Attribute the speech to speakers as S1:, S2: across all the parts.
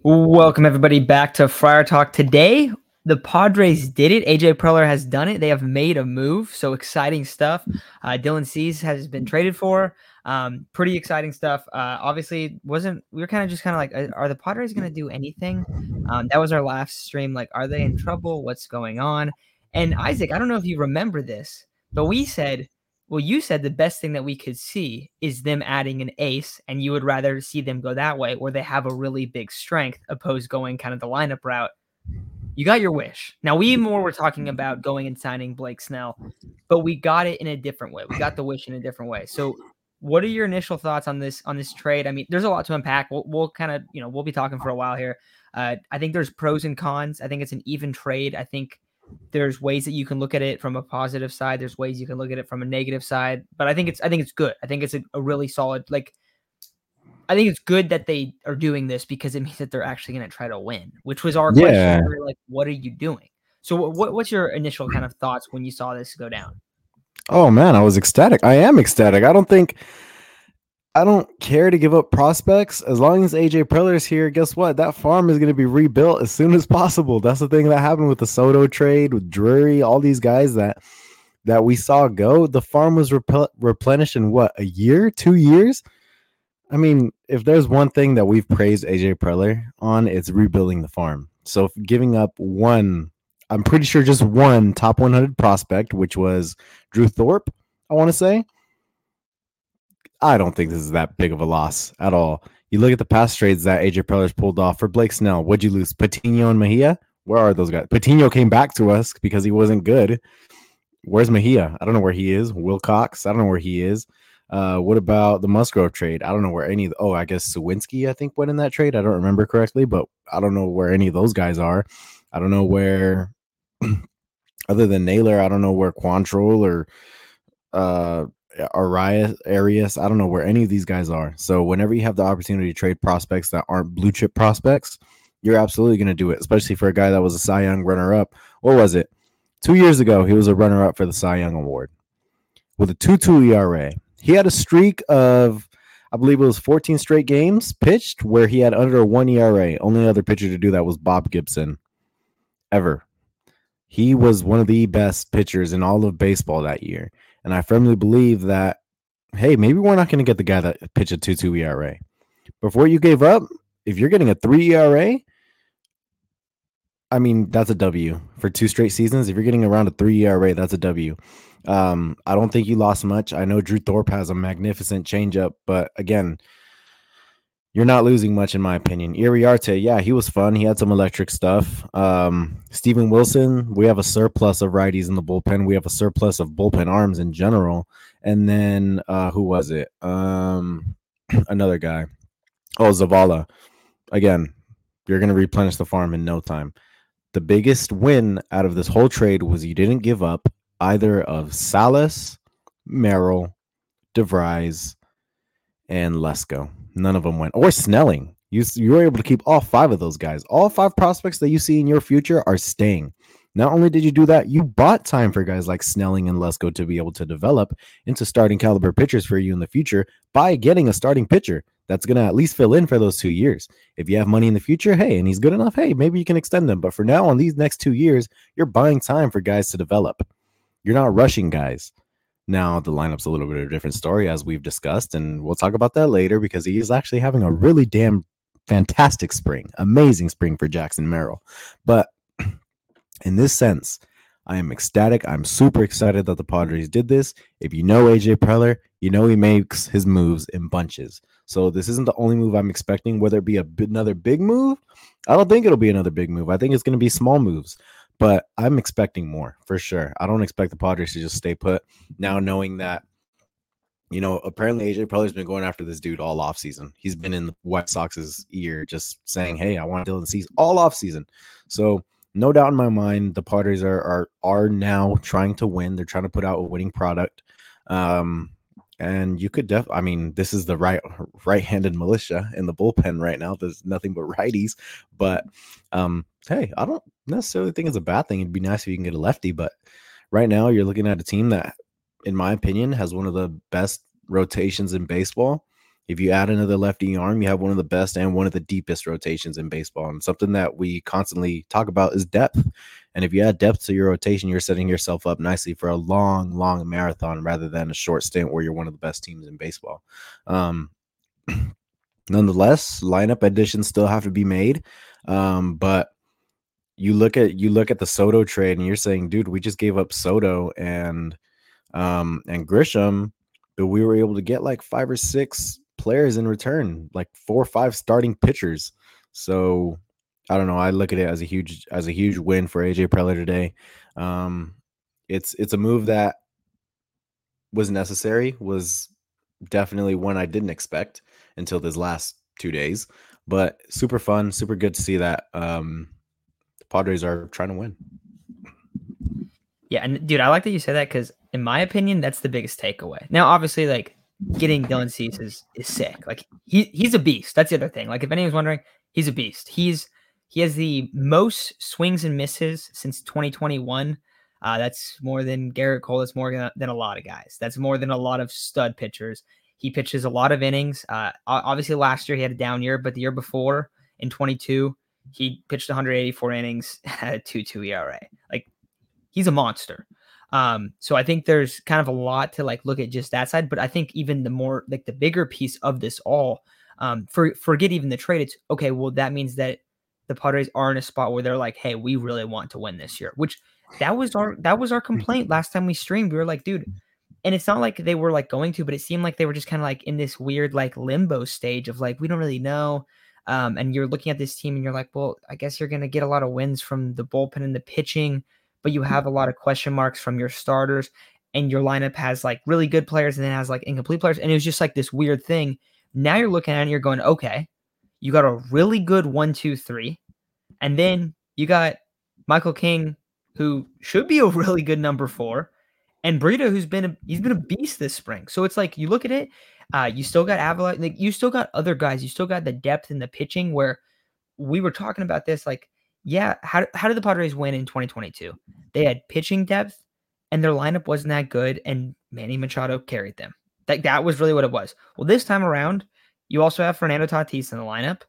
S1: Welcome everybody back to Friar Talk. Today, the Padres did it. AJ Preller has done it. They have made a move. So exciting stuff. Dylan Cease has been traded for. Pretty exciting stuff. Obviously, we were kind of like, are the Padres going to do anything? That was our last stream. Like, are they in trouble? What's going on? And Isaac, I don't know if you remember this, but we said, well, you said the best thing that we could see is them adding an ace, and you would rather see them go that way, where they have a really big strength, opposed going kind of the lineup route. You got your wish. Now, we more were talking about going and signing Blake Snell, but we got it in a different way. We got the wish in a different way. So, what are your initial thoughts on this trade? I mean, there's a lot to unpack. We'll kind of, we'll be talking for a while here. I think there's pros and cons. I think it's an even trade. I think there's ways that you can look at it from a positive side. There's ways you can look at it from a negative side, but I think it's good. I think it's a really solid, I think it's good that they are doing this because it means that they're actually going to try to win, which was our question. We were like, what are you doing? So what's your initial kind of thoughts when you saw this go down?
S2: Oh man, I was ecstatic. I am ecstatic. I don't care to give up prospects. As long as AJ Preller is here, guess what? That farm is going to be rebuilt as soon as possible. That's the thing that happened with the Soto trade, with Drury, all these guys that we saw go. The farm was replenished in what, a year, 2 years? I mean, if there's one thing that we've praised AJ Preller on, it's rebuilding the farm. So giving up one, I'm pretty sure just one top 100 prospect, which was Drew Thorpe, I want to say. I don't think this is that big of a loss at all. You look at the past trades that AJ Preller's pulled off for Blake Snell. What'd you lose? Patino and Mejia? Where are those guys? Patino came back to us because he wasn't good. Where's Mejia? I don't know where he is. Wilcox? I don't know where he is. What about the Musgrove trade? I don't know where any. I guess Sawinski, I think, went in that trade. I don't remember correctly, but I don't know where any of those guys are. I don't know where, other than Naylor, I don't know where Quantrill or Arias, I don't know where any of these guys are. So whenever you have the opportunity to trade prospects that aren't blue chip prospects, you're absolutely going to do it, especially for a guy that was a Cy Young runner-up. What was it? 2 years ago, he was a runner-up for the Cy Young Award with a 2.2 ERA. He had a streak of, I believe it was 14 straight games pitched where he had under a 1 ERA. Only other pitcher to do that was Bob Gibson ever. He was one of the best pitchers in all of baseball that year. And I firmly believe that, hey, maybe we're not going to get the guy that pitched a 2.2 ERA. Before you gave up, if you're getting a 3 ERA, I mean, that's a W for 2 straight seasons. If you're getting around a 3 ERA, that's a W. I don't think you lost much. I know Drew Thorpe has a magnificent changeup, but again, you're not losing much in my opinion. Iriarte, yeah, he was fun. He had some electric stuff. Steven Wilson, we have a surplus of righties in the bullpen. We have a surplus of bullpen arms in general. And then who was it? Another guy. Oh, Zavala. Again, you're going to replenish the farm in no time. The biggest win out of this whole trade was you didn't give up either of Salas, Merrill, DeVries, and Lesko. None of them went. Or Snelling. You were able to keep all 5 of those guys. All 5 prospects that you see in your future are staying. Not only did you do that, you bought time for guys like Snelling and Lesko to be able to develop into starting caliber pitchers for you in the future by getting a starting pitcher that's going to at least fill in for those 2 years. If you have money in the future, hey, and he's good enough, hey, maybe you can extend them. But for now, on these next 2 years, you're buying time for guys to develop. You're not rushing guys. Now, the lineup's a little bit of a different story, as we've discussed, and we'll talk about that later because he is actually having a really damn fantastic spring, amazing spring for Jackson Merrill. But in this sense, I am ecstatic. I'm super excited that the Padres did this. If you know AJ Preller, you know he makes his moves in bunches. So this isn't the only move I'm expecting, whether it be another big move. I don't think it'll be another big move. I think it's going to be small moves. But I'm expecting more for sure. I don't expect the Padres to just stay put now, knowing that, apparently AJ Preller's been going after this dude all offseason. He's been in the White Sox's ear just saying, hey, I want Dylan Cease all offseason. So no doubt in my mind, the Padres are now trying to win. They're trying to put out a winning product. And you could this is the right-handed militia in the bullpen right now. There's nothing but righties. But hey, I don't necessarily think it's a bad thing. It'd be nice if you can get a lefty, but right now you're looking at a team that, in my opinion, has one of the best rotations in baseball. If you add another lefty arm, you have one of the best and one of the deepest rotations in baseball. And something that we constantly talk about is depth. And if you add depth to your rotation, you're setting yourself up nicely for a long, long marathon rather than a short stint where you're one of the best teams in baseball. Nonetheless, lineup additions still have to be made. But you look at the Soto trade and you're saying, dude, we just gave up Soto and Grisham, but we were able to get like 5 or 6 players in return, like 4 or 5 starting pitchers. So I don't know. I look at it as a huge win for AJ Preller today. It's a move that was necessary, was definitely one I didn't expect until this last 2 days, but super fun, super good to see that the Padres are trying to win.
S1: Yeah, and dude, I like that you said that because in my opinion, that's the biggest takeaway. Now, obviously, like getting Dylan Cease is sick. Like he's a beast. That's the other thing. Like if anyone's wondering, he's a beast. He has the most swings and misses since 2021. That's more than Garrett Cole. That's more than a lot of guys. That's more than a lot of stud pitchers. He pitches a lot of innings. Obviously, last year he had a down year, but the year before in 22, he pitched 184 innings at a 2.2 ERA. Like he's a monster. So I think there's kind of a lot to like look at just that side, but I think even the more like the bigger piece of this all, forget even the trade. It's okay. Well, that means that the Padres are in a spot where they're like, hey, we really want to win this year. Which that was our complaint last time we streamed. We were like, dude, and it's not like they were like going to, but it seemed like they were just kind of like in this weird like limbo stage of like we don't really know. And you're looking at this team and you're like, well, I guess you're gonna get a lot of wins from the bullpen and the pitching, but you have a lot of question marks from your starters, and your lineup has like really good players and then has like incomplete players. And it was just like this weird thing. Now you're looking at it and you're going, okay, you got a really good 1, 2, 3. And then you got Michael King, who should be a really good number 4, and Brito, he's been a beast this spring. So it's like you look at it, you still got Avila, like you still got other guys, you still got the depth in the pitching where we were talking about this, like, yeah, how did the Padres win in 2022? They had pitching depth, and their lineup wasn't that good, and Manny Machado carried them. That was really what it was. Well, this time around, you also have Fernando Tatis in the lineup.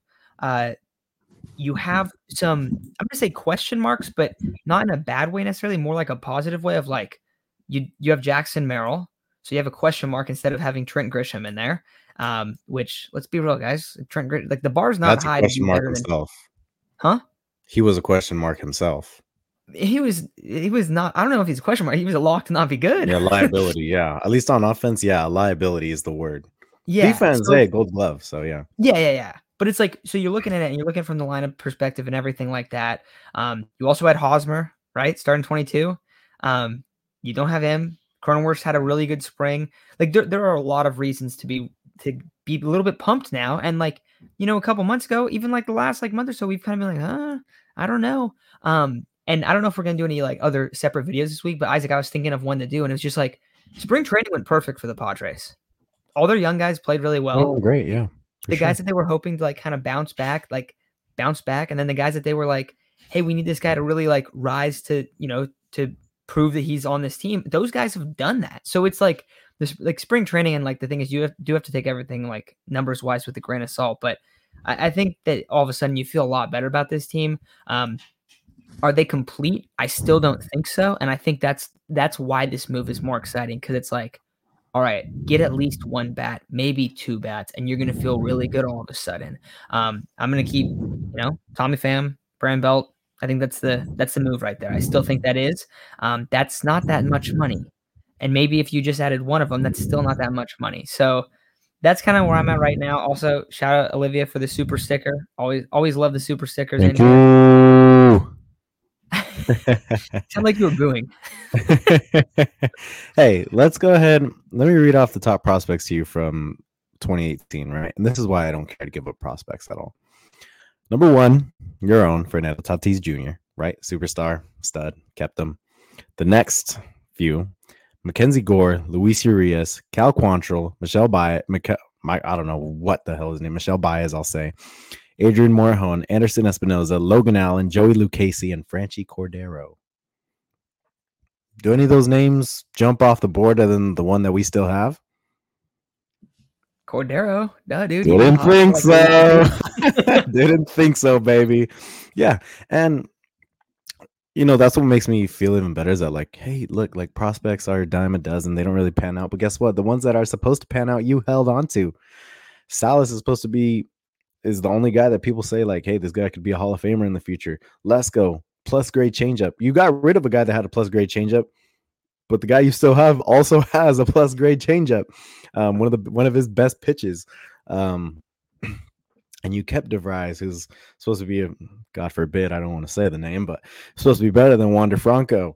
S1: You have some, I'm going to say question marks, but not in a bad way necessarily, more like a positive way of like, you have Jackson Merrill, so you have a question mark instead of having Trent Grisham in there. Which let's be real, guys. Trent Grisham, like the bar's not
S2: That's
S1: high
S2: a question
S1: to be
S2: mark
S1: better
S2: himself.
S1: Huh?
S2: He was a question mark himself.
S1: He was not. I don't know if he's a question mark. He was a lock to not be good.
S2: Yeah, liability. Yeah, at least on offense. Yeah, liability is the word.
S1: Yeah.
S2: Defense,
S1: So,
S2: hey, Gold Glove. So yeah.
S1: Yeah. But it's like, so you're looking at it and you're looking from the lineup perspective and everything like that. You also had Hosmer, right? Starting 22. You don't have him. Cronenworth had a really good spring. Like there are a lot of reasons to be a little bit pumped now. And like, a couple months ago, even like the last like month or so, we've kind of been like, I don't know. And I don't know if we're gonna do any like other separate videos this week, but Isaac, I was thinking of one to do, and it was just like spring training went perfect for the Padres. All their young guys played really well.
S2: Oh, great, yeah.
S1: The guys that they were hoping to like kind of bounce back, and then the guys that they were like, hey, we need this guy to really like rise to, to prove that he's on this team. Those guys have done that. So it's like this like spring training, and like the thing is you do have to take everything like numbers wise with a grain of salt. But I think that all of a sudden you feel a lot better about this team. Are they complete? I still don't think so. And I think that's why this move is more exciting, because it's like, all right, get at least 1 bat, maybe 2 bats, and you're going to feel really good all of a sudden. I'm going to keep, Tommy Pham, Brand Belt. I think that's the move right there. I still think that is. That's not that much money. And maybe if you just added one of them, that's still not that much money. So that's kind of where I'm at right now. Also, shout out Olivia for the super sticker. Always love the super stickers.
S2: Thank you.
S1: Sound like you were booing.
S2: Hey, let's go ahead. Let me read off the top prospects to you from 2018, right? And this is why I don't care to give up prospects at all. Number 1, your own Fernando Tatis Jr., right? Superstar, stud, kept them. The next few, Mackenzie Gore, Luis Urias, Cal Quantrill, Michelle Baez, I don't know what the hell his name, Michelle Baez, I'll say, Adrian Morejon, Anderson Espinoza, Logan Allen, Joey Lucchesi, and Franchy Cordero. Do any of those names jump off the board other than the one that we still have?
S1: Cordero, no, dude, he went
S2: Didn't
S1: hard for
S2: think
S1: like a
S2: so.
S1: week.
S2: Didn't think so, baby. Yeah. And that's what makes me feel even better is that, like, hey, look, like prospects are a dime a dozen. They don't really pan out. But guess what? The ones that are supposed to pan out, you held on to. Salas is the only guy that people say, like, hey, this guy could be a Hall of Famer in the future. Lesko, plus grade changeup. You got rid of a guy that had a plus grade changeup, but the guy you still have also has a plus grade changeup. One of his best pitches. And you kept DeVries, who's supposed to be God forbid, I don't want to say the name, but supposed to be better than Wander Franco.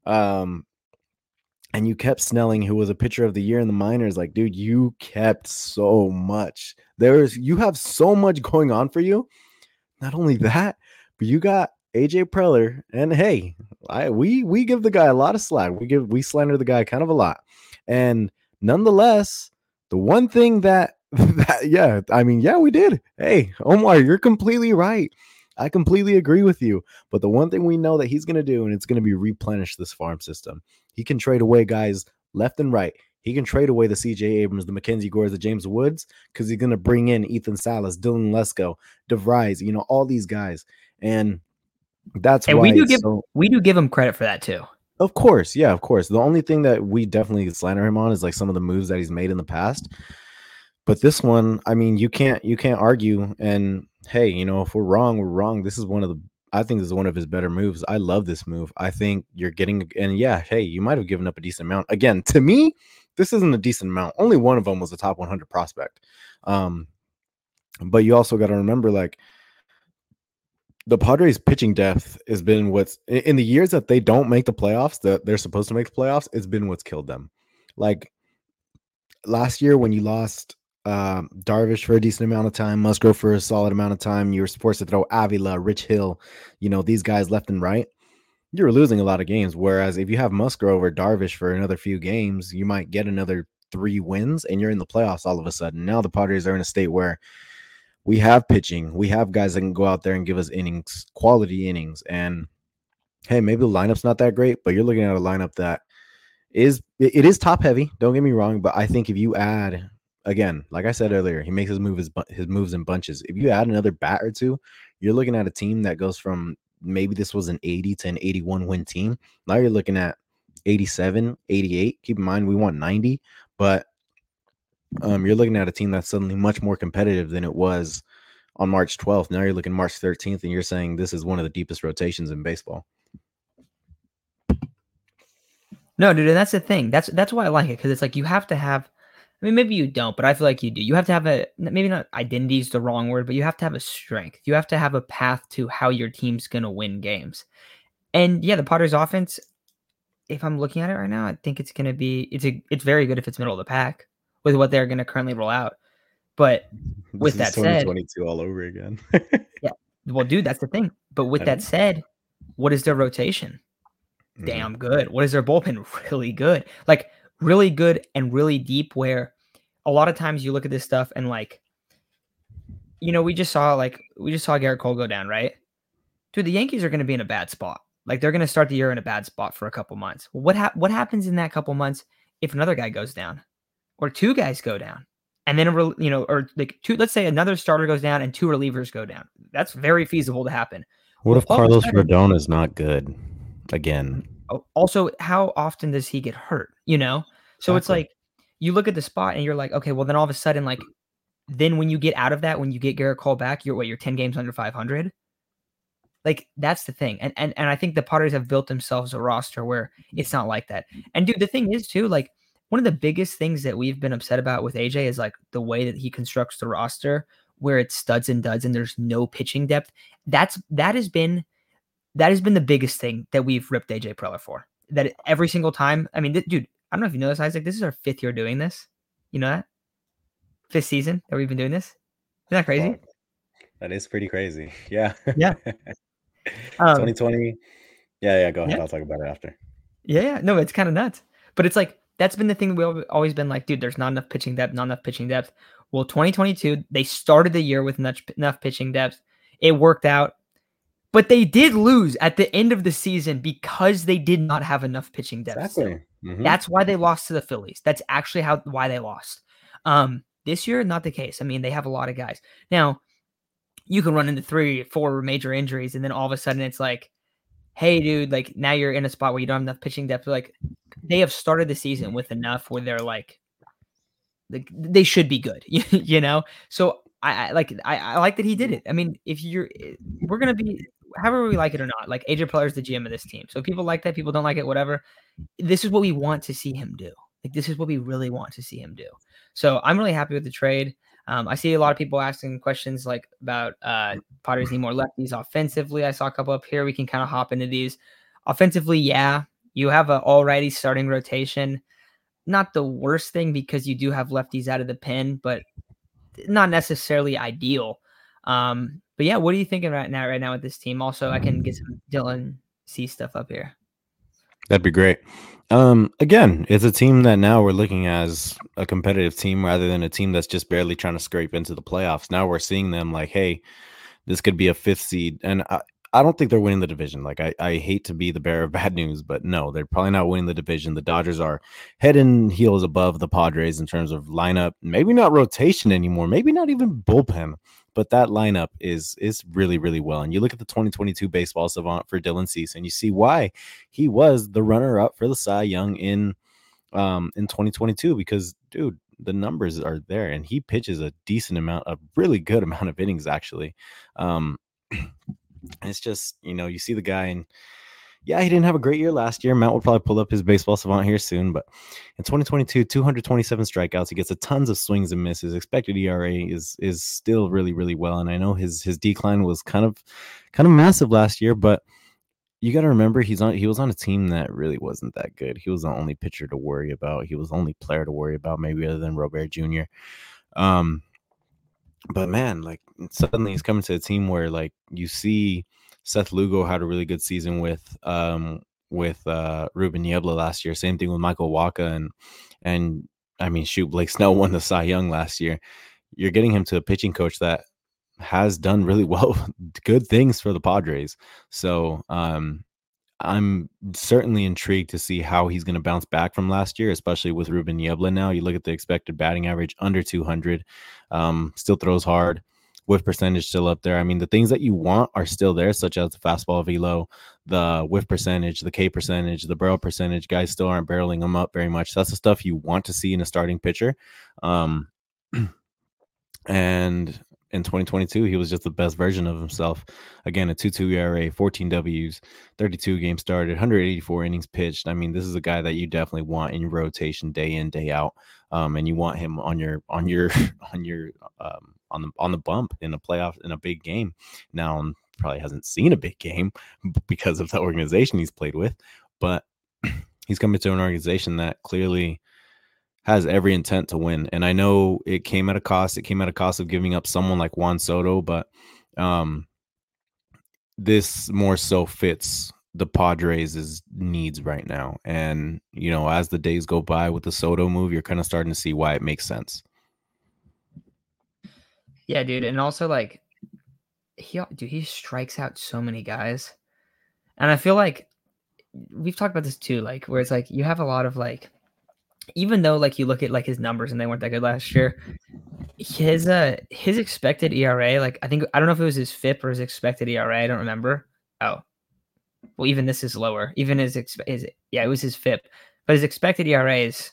S2: And you kept Snelling, who was a pitcher of the year in the minors. Like, dude, you kept so much. You have so much going on for you. Not only that, but you got AJ Preller, and hey, we give the guy a lot of slack. We slander the guy kind of a lot, and nonetheless, the one thing that we did. Hey, Omar, you're completely right. I completely agree with you. But the one thing we know that he's going to do, and it's going to be replenish this farm system. He can trade away guys left and right. He can trade away the CJ Abrams, the Mackenzie Gores, the James Woods, because he's going to bring in Ethan Salas, Dylan Lesko, DeVries, all these guys. And that's
S1: and
S2: why
S1: we do give him credit for that too.
S2: Of course. Yeah, of course. The only thing that we definitely slander him on is like some of the moves that he's made in the past. But this one, I mean, you can't argue. And hey, if we're wrong, we're wrong. I think this is one of his better moves. I love this move. I think you're getting, and yeah, hey, you might have given up a decent amount. Again, to me, this isn't a decent amount. Only one of them was a top 100 prospect. But you also got to remember, like, the Padres pitching depth has been what's in the years that they don't make the playoffs, that they're supposed to make the playoffs, it's been what's killed them. Like last year when you lost Darvish for a decent amount of time, Musgrove for a solid amount of time, you were forced to throw Avila, Rich Hill, these guys left and right. You were losing a lot of games. Whereas if you have Musgrove or Darvish for another few games, you might get another 3 wins and you're in the playoffs all of a sudden. Now the Padres are in a state where we have pitching. We have guys that can go out there and give us innings, quality innings. And hey, maybe the lineup's not that great, but you're looking at a lineup that is top heavy. Don't get me wrong, but I think if you add, again, like I said earlier, he makes his moves in bunches. If you add another bat or two, you're looking at a team that goes from maybe this was an 80 to an 81 win team. Now you're looking at 87, 88. Keep in mind we want 90, but you're looking at a team that's suddenly much more competitive than it was on March 12th. Now you're looking March 13th, and you're saying this is one of the deepest rotations in baseball.
S1: No, dude, and that's the thing. That's why I like it, because it's like you have to have. I mean, maybe you don't, but I feel like you do. You have to have maybe not identity is the wrong word, but you have to have a strength. You have to have a path to how your team's going to win games. And yeah, the Padres offense, if I'm looking at it right now, I think it's going to be, it's very good if it's middle of the pack with what they're going to currently roll out. But with that said,
S2: 2022 all over again.
S1: Yeah. Well, dude, that's the thing. But with that said, what is their rotation? Damn good. What is their bullpen? Really good. Like really good and really deep, where a lot of times you look at this stuff and like, we just saw Garrett Cole go down, right? Dude, the Yankees are going to be in a bad spot. Like they're going to start the year in a bad spot for a couple months. What happens in that couple months if another guy goes down or 2 guys go down? And then, or like 2, let's say another starter goes down and 2 relievers go down. That's very feasible to happen.
S2: What if Carlos Rodon is not good again?
S1: Also, how often does he get hurt? So exactly. It's like you look at the spot and you're like, okay, well then all of a sudden, like, then when you get out of that, when you get Garrett Cole back, you're 10 games under 500. Like that's the thing. And I think the Padres have built themselves a roster where it's not like that. And dude, the thing is too, like, one of the biggest things that we've been upset about with AJ is like the way that he constructs the roster, where it's studs and duds and there's no pitching depth. That has been the biggest thing that we've ripped AJ Preller for. That every single time. I mean, dude, I don't know if you know this, Isaac. This is our 5th year doing this. You know that? 5th season that we've been doing this. Isn't that crazy?
S2: Wow. That is pretty crazy. Yeah.
S1: Yeah.
S2: 2020. Yeah. Go ahead. I'll talk about it after.
S1: Yeah. No, it's kind of nuts. But it's like, that's been the thing we've always been like, dude, there's not enough pitching depth, Well, 2022, they started the year with enough pitching depth. It worked out. But they did lose at the end of the season because they did not have enough pitching depth.
S2: Exactly.
S1: Mm-hmm. That's why they lost to the Phillies. That's actually why they lost. This year, not the case. I mean, they have a lot of guys. Now, you can run into 3 or 4 major injuries, and then all of a sudden it's like, hey, dude, like now you're in a spot where you don't have enough pitching depth. Like they have started the season with enough where they're like they should be good, you know? So I like that he did it. I mean, we're gonna be however we like it or not. Like AJ Preller is the GM of this team, so people like that, people don't like it, whatever. This is what we want to see him do. Like this is what we really want to see him do. So I'm really happy with the trade. I see a lot of people asking questions like about Padres need more lefties offensively. I saw a couple up here. We can kind of hop into these. Offensively, yeah, you have an already starting rotation. Not the worst thing because you do have lefties out of the pen, but not necessarily ideal. But yeah, what are you thinking right now with this team? Also, I can get some Dylan C stuff up here.
S2: That'd be great. Again, it's a team that now we're looking as a competitive team rather than a team that's just barely trying to scrape into the playoffs. Now we're seeing them like, hey, this could be a 5th seed. And I don't think they're winning the division. Like I hate to be the bearer of bad news, but no, they're probably not winning the division. The Dodgers are head and heels above the Padres in terms of lineup, maybe not rotation anymore, maybe not even bullpen, but that lineup is really, really well. And you look at the 2022 baseball savant for Dylan Cease, and you see why he was the runner-up for the Cy Young in 2022, because dude, the numbers are there, and he pitches a decent amount, a really good amount of innings actually. It's just, you see the guy, and yeah, he didn't have a great year last year. Matt will probably pull up his baseball savant here soon, but in 2022, 227 strikeouts. He gets a tons of swings and misses. Expected ERA is still really, really well. And I know his decline was kind of massive last year, but you got to remember he was on a team that really wasn't that good. He was the only pitcher to worry about. He was the only player to worry about, maybe other than Robert Jr. But man, like suddenly he's coming to a team where like you see Seth Lugo had a really good season with Ruben Niebla last year. Same thing with Michael Wacha, and I mean, shoot, Blake Snell won the Cy Young last year. You're getting him to a pitching coach that has done really well, good things for the Padres. So I'm certainly intrigued to see how he's going to bounce back from last year, especially with Ruben Niebla. Now you look at the expected batting average under 200, still throws hard. Whiff percentage still up there. I mean, the things that you want are still there, such as the fastball velo, the whiff percentage, the K percentage, the barrel percentage. Guys still aren't barreling them up very much. That's the stuff you want to see in a starting pitcher. And in 2022, he was just the best version of himself. Again, a 2.2 ERA, 14 Ws, 32 games started, 184 innings pitched. I mean, this is a guy that you definitely want in your rotation day in, day out. And you want him on the bump in a playoff, in a big game. Now probably hasn't seen a big game because of the organization he's played with, but he's coming to an organization that clearly has every intent to win. And I know it came at a cost. It came at a cost of giving up someone like Juan Soto, but this more so fits the Padres' needs right now. And, as the days go by with the Soto move, you're kind of starting to see why it makes sense.
S1: Yeah, dude. And also like he strikes out so many guys. And I feel like we've talked about this too, like where it's like you have a lot of like, even though like you look at like his numbers and they weren't that good last year, his expected ERA, like I don't know if it was his FIP or his expected ERA, I don't remember. Oh, well, even this is lower. Even it was his FIP, but his expected ERA is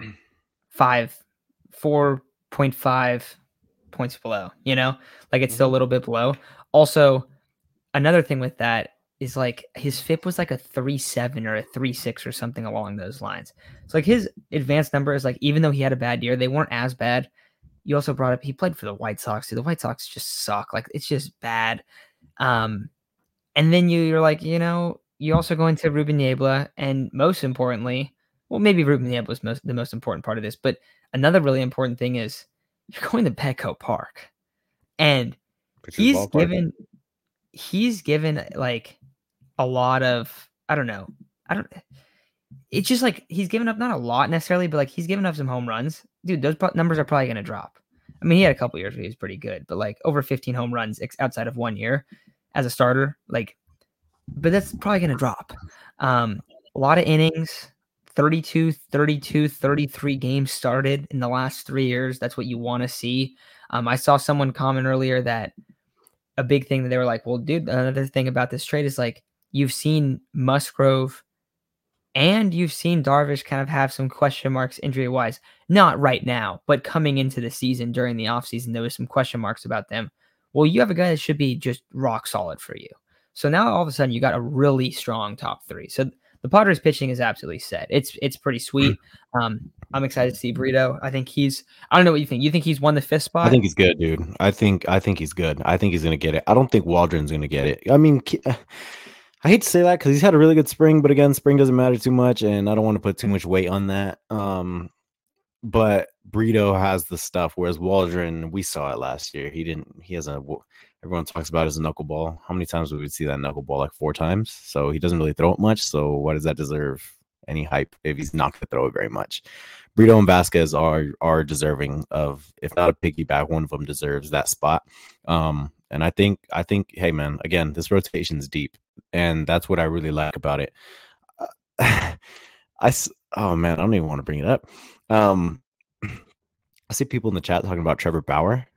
S1: 4.5 points below. Like it's still a little bit below. Also, another thing with that is like his FIP was like a 3.7 or a 3.6 or something along those lines. So like his advanced numbers, like even though he had a bad year, they weren't as bad. You also brought up he played for the White Sox. The White Sox just suck. Like it's just bad. And then you're like, you also go into Ruben Niebla, and most importantly, well, maybe Ruben Niebla is the most important part of this, but another really important thing is you're going to Petco Park, and he's given like a lot of, it's just like he's given up not a lot necessarily, but like he's given up some home runs. Dude, those numbers are probably going to drop. I mean, he had a couple years where he was pretty good, but like over 15 home runs outside of 1 year as a starter, like, but that's probably going to drop. A lot of innings, 32, 32, 33 games started in the last 3 years. That's what you want to see. I saw someone comment earlier that a big thing that they were like, well, dude, another thing about this trade is like you've seen Musgrove and you've seen Darvish kind of have some question marks injury wise. Not right now, but coming into the season during the offseason, there was some question marks about them. Well, you have a guy that should be just rock solid for you. So now all of a sudden you got a really strong top three. So the Padres pitching is absolutely set. It's pretty sweet. I'm excited to see Brito. I think I don't know what you think. You think he's won the fifth spot?
S2: I think he's good, dude. I think he's good. I think he's gonna get it. I don't think Waldron's gonna get it. I mean, I hate to say that because he's had a really good spring, but again, spring doesn't matter too much, and I don't want to put too much weight on that. But Brito has the stuff, whereas Waldron, we saw it last year. He has everyone talks about his knuckleball. How many times would we see that knuckleball? Like 4 times. So he doesn't really throw it much. So why does that deserve any hype if he's not going to throw it very much? Brito and Vasquez are deserving of, if not a piggyback, one of them deserves that spot. And I think, hey man, again, this rotation's deep, and that's what I really like about it. Oh man, I don't even want to bring it up. I see people in the chat talking about Trevor Bauer.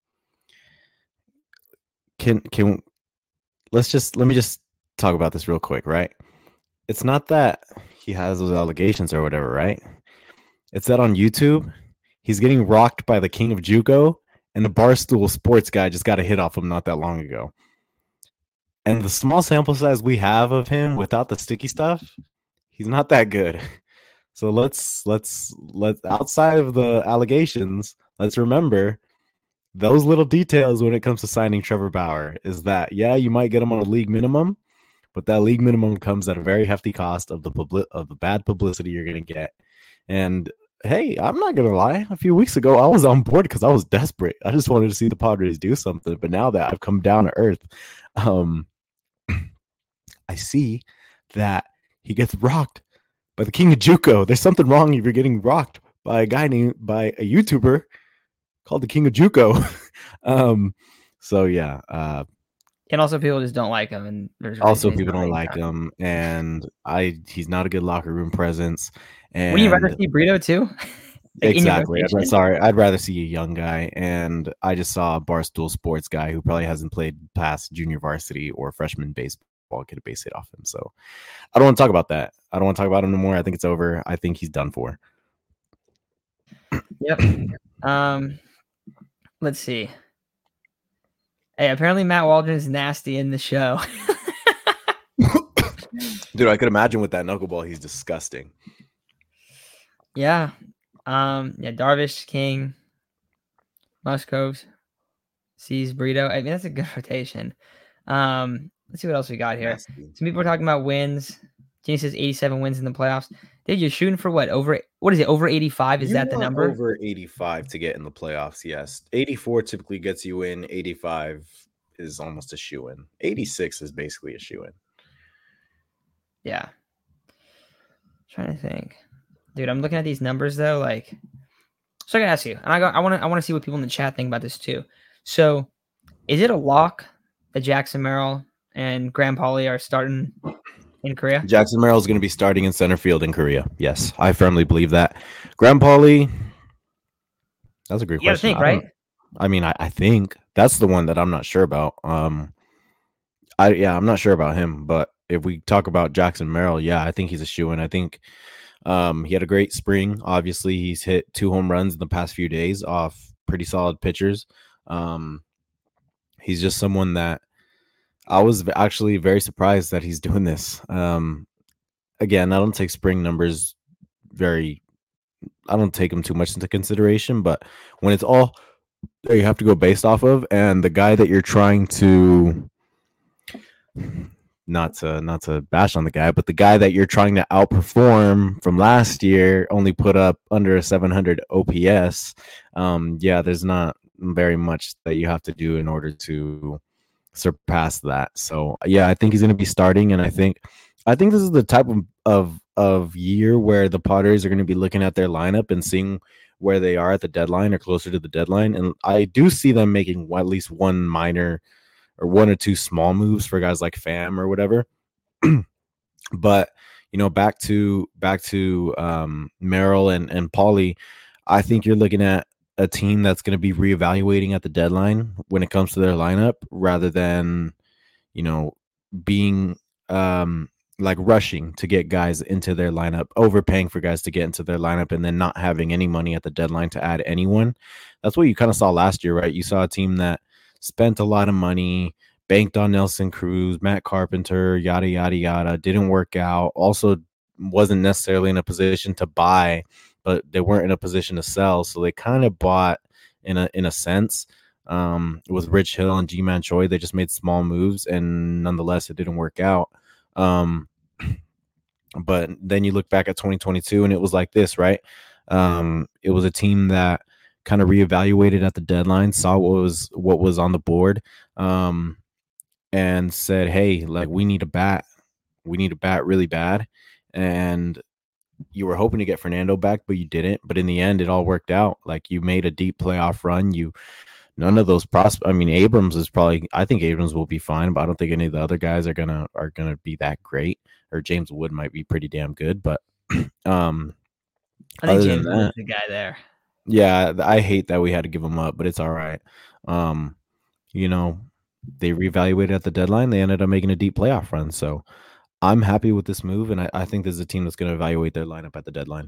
S2: Let me just talk about this real quick, right? It's not that he has those allegations or whatever, right? It's that on YouTube, he's getting rocked by the king of JUCO, and the Barstool Sports guy just got a hit off him not that long ago. And the small sample size we have of him without the sticky stuff, he's not that good. So let's outside of the allegations, let's remember those little details when it comes to signing Trevor Bauer is that, yeah, you might get him on a league minimum, but that league minimum comes at a very hefty cost of the bad publicity you're going to get. And hey, I'm not going to lie. A few weeks ago, I was on board because I was desperate. I just wanted to see the Padres do something. But now that I've come down to earth, I see that he gets rocked by the king of JUCO. There's something wrong if you're getting rocked by a YouTuber called the king of JUCO. So yeah.
S1: And also people just don't like him, and there's
S2: also people don't like him, and he's not a good locker room presence. And
S1: would you rather see Brito too?
S2: Like exactly. I'd rather see a young guy, and I just saw a Barstool Sports guy who probably hasn't played past junior varsity or freshman baseball get a base hit off him. So I don't want to talk about that. I don't want to talk about him no more. I think it's over. I think he's done for.
S1: Yep. Let's see. Hey, apparently Matt Waldron is nasty in the show.
S2: Dude, I could imagine with that knuckleball, he's disgusting.
S1: Yeah. Darvish, King, Musgrove, C's, Brito. I mean, that's a good rotation. Let's see what else we got here. Nasty. Some people are talking about wins. Jenny says 87 wins in the playoffs. Dude, you're shooting for what? What is it? Over 85? Is that the number?
S2: Over 85 to get in the playoffs, yes. 84 typically gets you in. 85 is almost a shoe-in. 86 is basically a shoe-in.
S1: Yeah. Trying to think. Dude, I'm looking at these numbers though. Like, so I gotta ask you, and I want to see what people in the chat think about this too. So, is it a lock that Jackson Merrill and Graham Pauley are starting in Korea?
S2: Jackson Merrill is going to be starting in center field in Korea. Yes, I firmly believe that. Graham Pauley, that's a great question.
S1: You gotta think, right?
S2: I mean, I think that's the one that I'm not sure about. I'm not sure about him, but if we talk about Jackson Merrill, yeah, I think he's a shoo-in. I think he had a great spring. Obviously, he's hit 2 home runs in the past few days off pretty solid pitchers. He's just someone that I was actually very surprised that he's doing this. Again, I don't take spring numbers I don't take them too much into consideration, but when it's all there, you have to go based off of, and the guy that you're trying to not to bash on the guy, but the guy that you're trying to outperform from last year only put up under a 700 OPS. There's not very much that you have to do in order to surpass that. So yeah, I think he's going to be starting, and I think this is the type of year where the Padres are going to be looking at their lineup and seeing where they are at the deadline or closer to the deadline. And I do see them making at least one minor or 1 or 2 small moves for guys like Pham or whatever. But back to Merrill and Paulie, I think you're looking at a team that's going to be reevaluating at the deadline when it comes to their lineup, rather than being like rushing to get guys into their lineup, overpaying for guys to get into their lineup, and then not having any money at the deadline to add anyone. That's what you kind of saw last year, right? You saw a team that spent a lot of money, banked on Nelson Cruz, Matt Carpenter, yada, yada, yada, didn't work out. Also wasn't necessarily in a position to buy, but they weren't in a position to sell. So they kind of bought in a sense. With Rich Hill and G-Man Choi, they just made small moves, and nonetheless, it didn't work out. But then you look back at 2022, and it was like this, right? It was a team that kind of reevaluated at the deadline, saw what was on the board, and said, "Hey, like we need a bat really bad." And you were hoping to get Fernando back, but you didn't. But in the end, it all worked out. Like you made a deep playoff run. None of those prospects. I mean, Abrams is probably. I think Abrams will be fine, but I don't think any of the other guys are gonna be that great. Or James Wood might be pretty damn good, but
S1: I think James Wood's the guy there.
S2: Yeah, I hate that we had to give him up, but it's all right. They reevaluated at the deadline. They ended up making a deep playoff run. So I'm happy with this move, and I think there's a team that's going to evaluate their lineup at the deadline.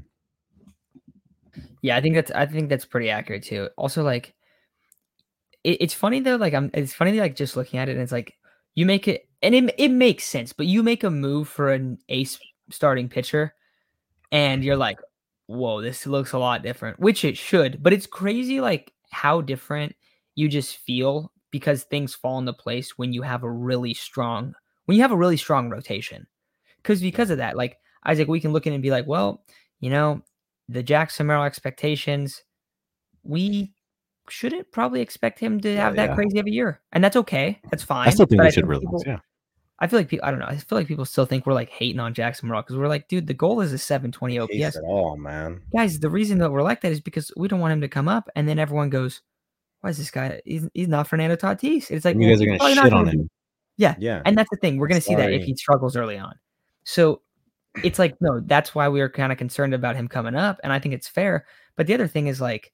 S1: Yeah, I think that's pretty accurate too. Also, like, it's funny though. Like, it's funny like just looking at it, and it's like you make it, and it makes sense. But you make a move for an ace starting pitcher, and you're like, whoa, this looks a lot different, which it should. But it's crazy, like how different you just feel because things fall into place when you have a really strong rotation. Because of that, like Isaac, we can look in and be like, well, the Jackson Merrill expectations, we shouldn't probably expect him to have that crazy of a year, and that's okay. That's fine.
S2: I still think we should realize,
S1: I feel like I don't know. I feel like people still think we're like hating on Jackson Merrill because we're like, dude, the goal is a 720 OPS.
S2: At all, man.
S1: Guys, the reason that we're like that is because we don't want him to come up, and then everyone goes, "Why is this guy? He's not Fernando Tatis." It's like
S2: you guys are gonna shit on him.
S1: Yeah, and that's the thing. We're gonna see that if he struggles early on. So it's like, no, that's why we were kind of concerned about him coming up, and I think it's fair. But the other thing is like,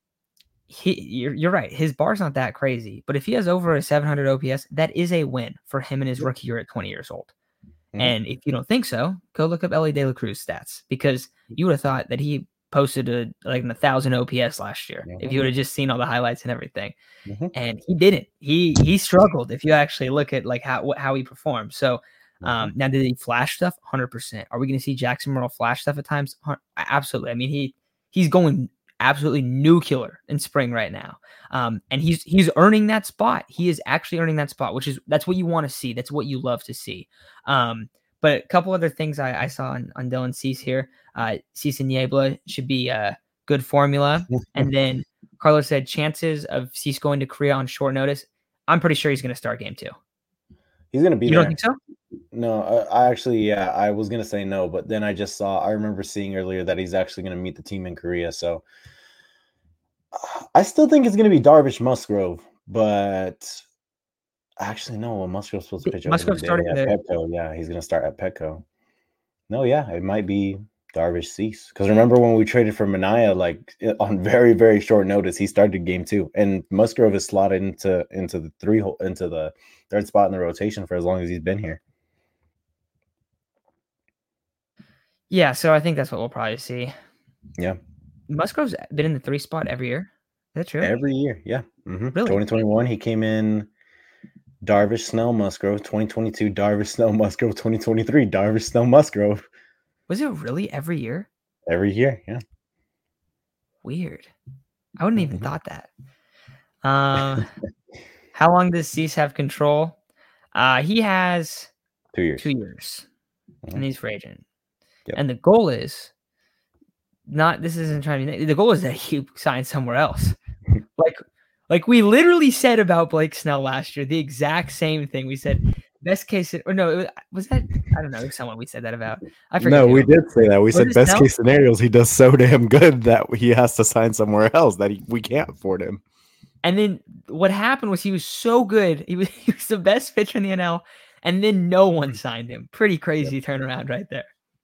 S1: you're right. His bar's not that crazy, but if he has over a 700 OPS, that is a win for him in his rookie year at 20 years old. Mm-hmm. And if you don't think so, go look up Elly De La Cruz stats, because you would have thought that he posted an 1,000 OPS last year if you would have just seen all the highlights and everything. And he didn't. He struggled if you actually look at like how he performed. So now, did he flash stuff? 100%. Are we going to see Jackson Merrill flash stuff at times? Absolutely. I mean, he's going absolutely nuclear in spring right now. And he's earning that spot. He is actually earning that spot, that's what you want to see. That's what you love to see. But a couple other things I saw on Dylan Cease here. Cease and Niebla should be a good formula. And then Carlos said chances of Cease going to Korea on short notice. I'm pretty sure he's going to start game 2.
S2: He's going to be
S1: there. You don't think so?
S2: No, I actually, I was going to say no, but then I remember seeing earlier that he's actually going to meet the team in Korea. So I still think it's going to be Darvish Musgrove, but actually, no, Musgrove's supposed to pitch.
S1: Musgrove starting
S2: at Petco. Yeah, he's going to start at Petco. No, yeah, it might be Darvish Cease. Because remember when we traded for Minaya, like on very, very short notice, he started game 2, and Musgrove is slotted into the third spot in the rotation for as long as he's been here.
S1: Yeah, so I think that's what we'll probably see.
S2: Yeah.
S1: Musgrove's been in the 3 spot every year. Is that true?
S2: Every year, yeah.
S1: Really?
S2: 2021, he came in Darvish, Snell, Musgrove. 2022, Darvish, Snell, Musgrove. 2023, Darvish, Snell, Musgrove.
S1: Was it really every year?
S2: Every year, yeah.
S1: Weird. I wouldn't even thought that. How long does Cease have control? He has
S2: 2 years.
S1: 2 years. And he's free agent. Yep. And the goal is the goal is that he signs somewhere else. like we literally said about Blake Snell last year, the exact same thing. We said best case, or no, was that, I don't know, someone we said that about. I forget.
S2: No, we did say that. We said best case scenarios, he does so damn good that he has to sign somewhere else, that we can't afford him.
S1: And then what happened was he was so good. He was the best pitcher in the NL, and then no one signed him. Pretty crazy turnaround right there.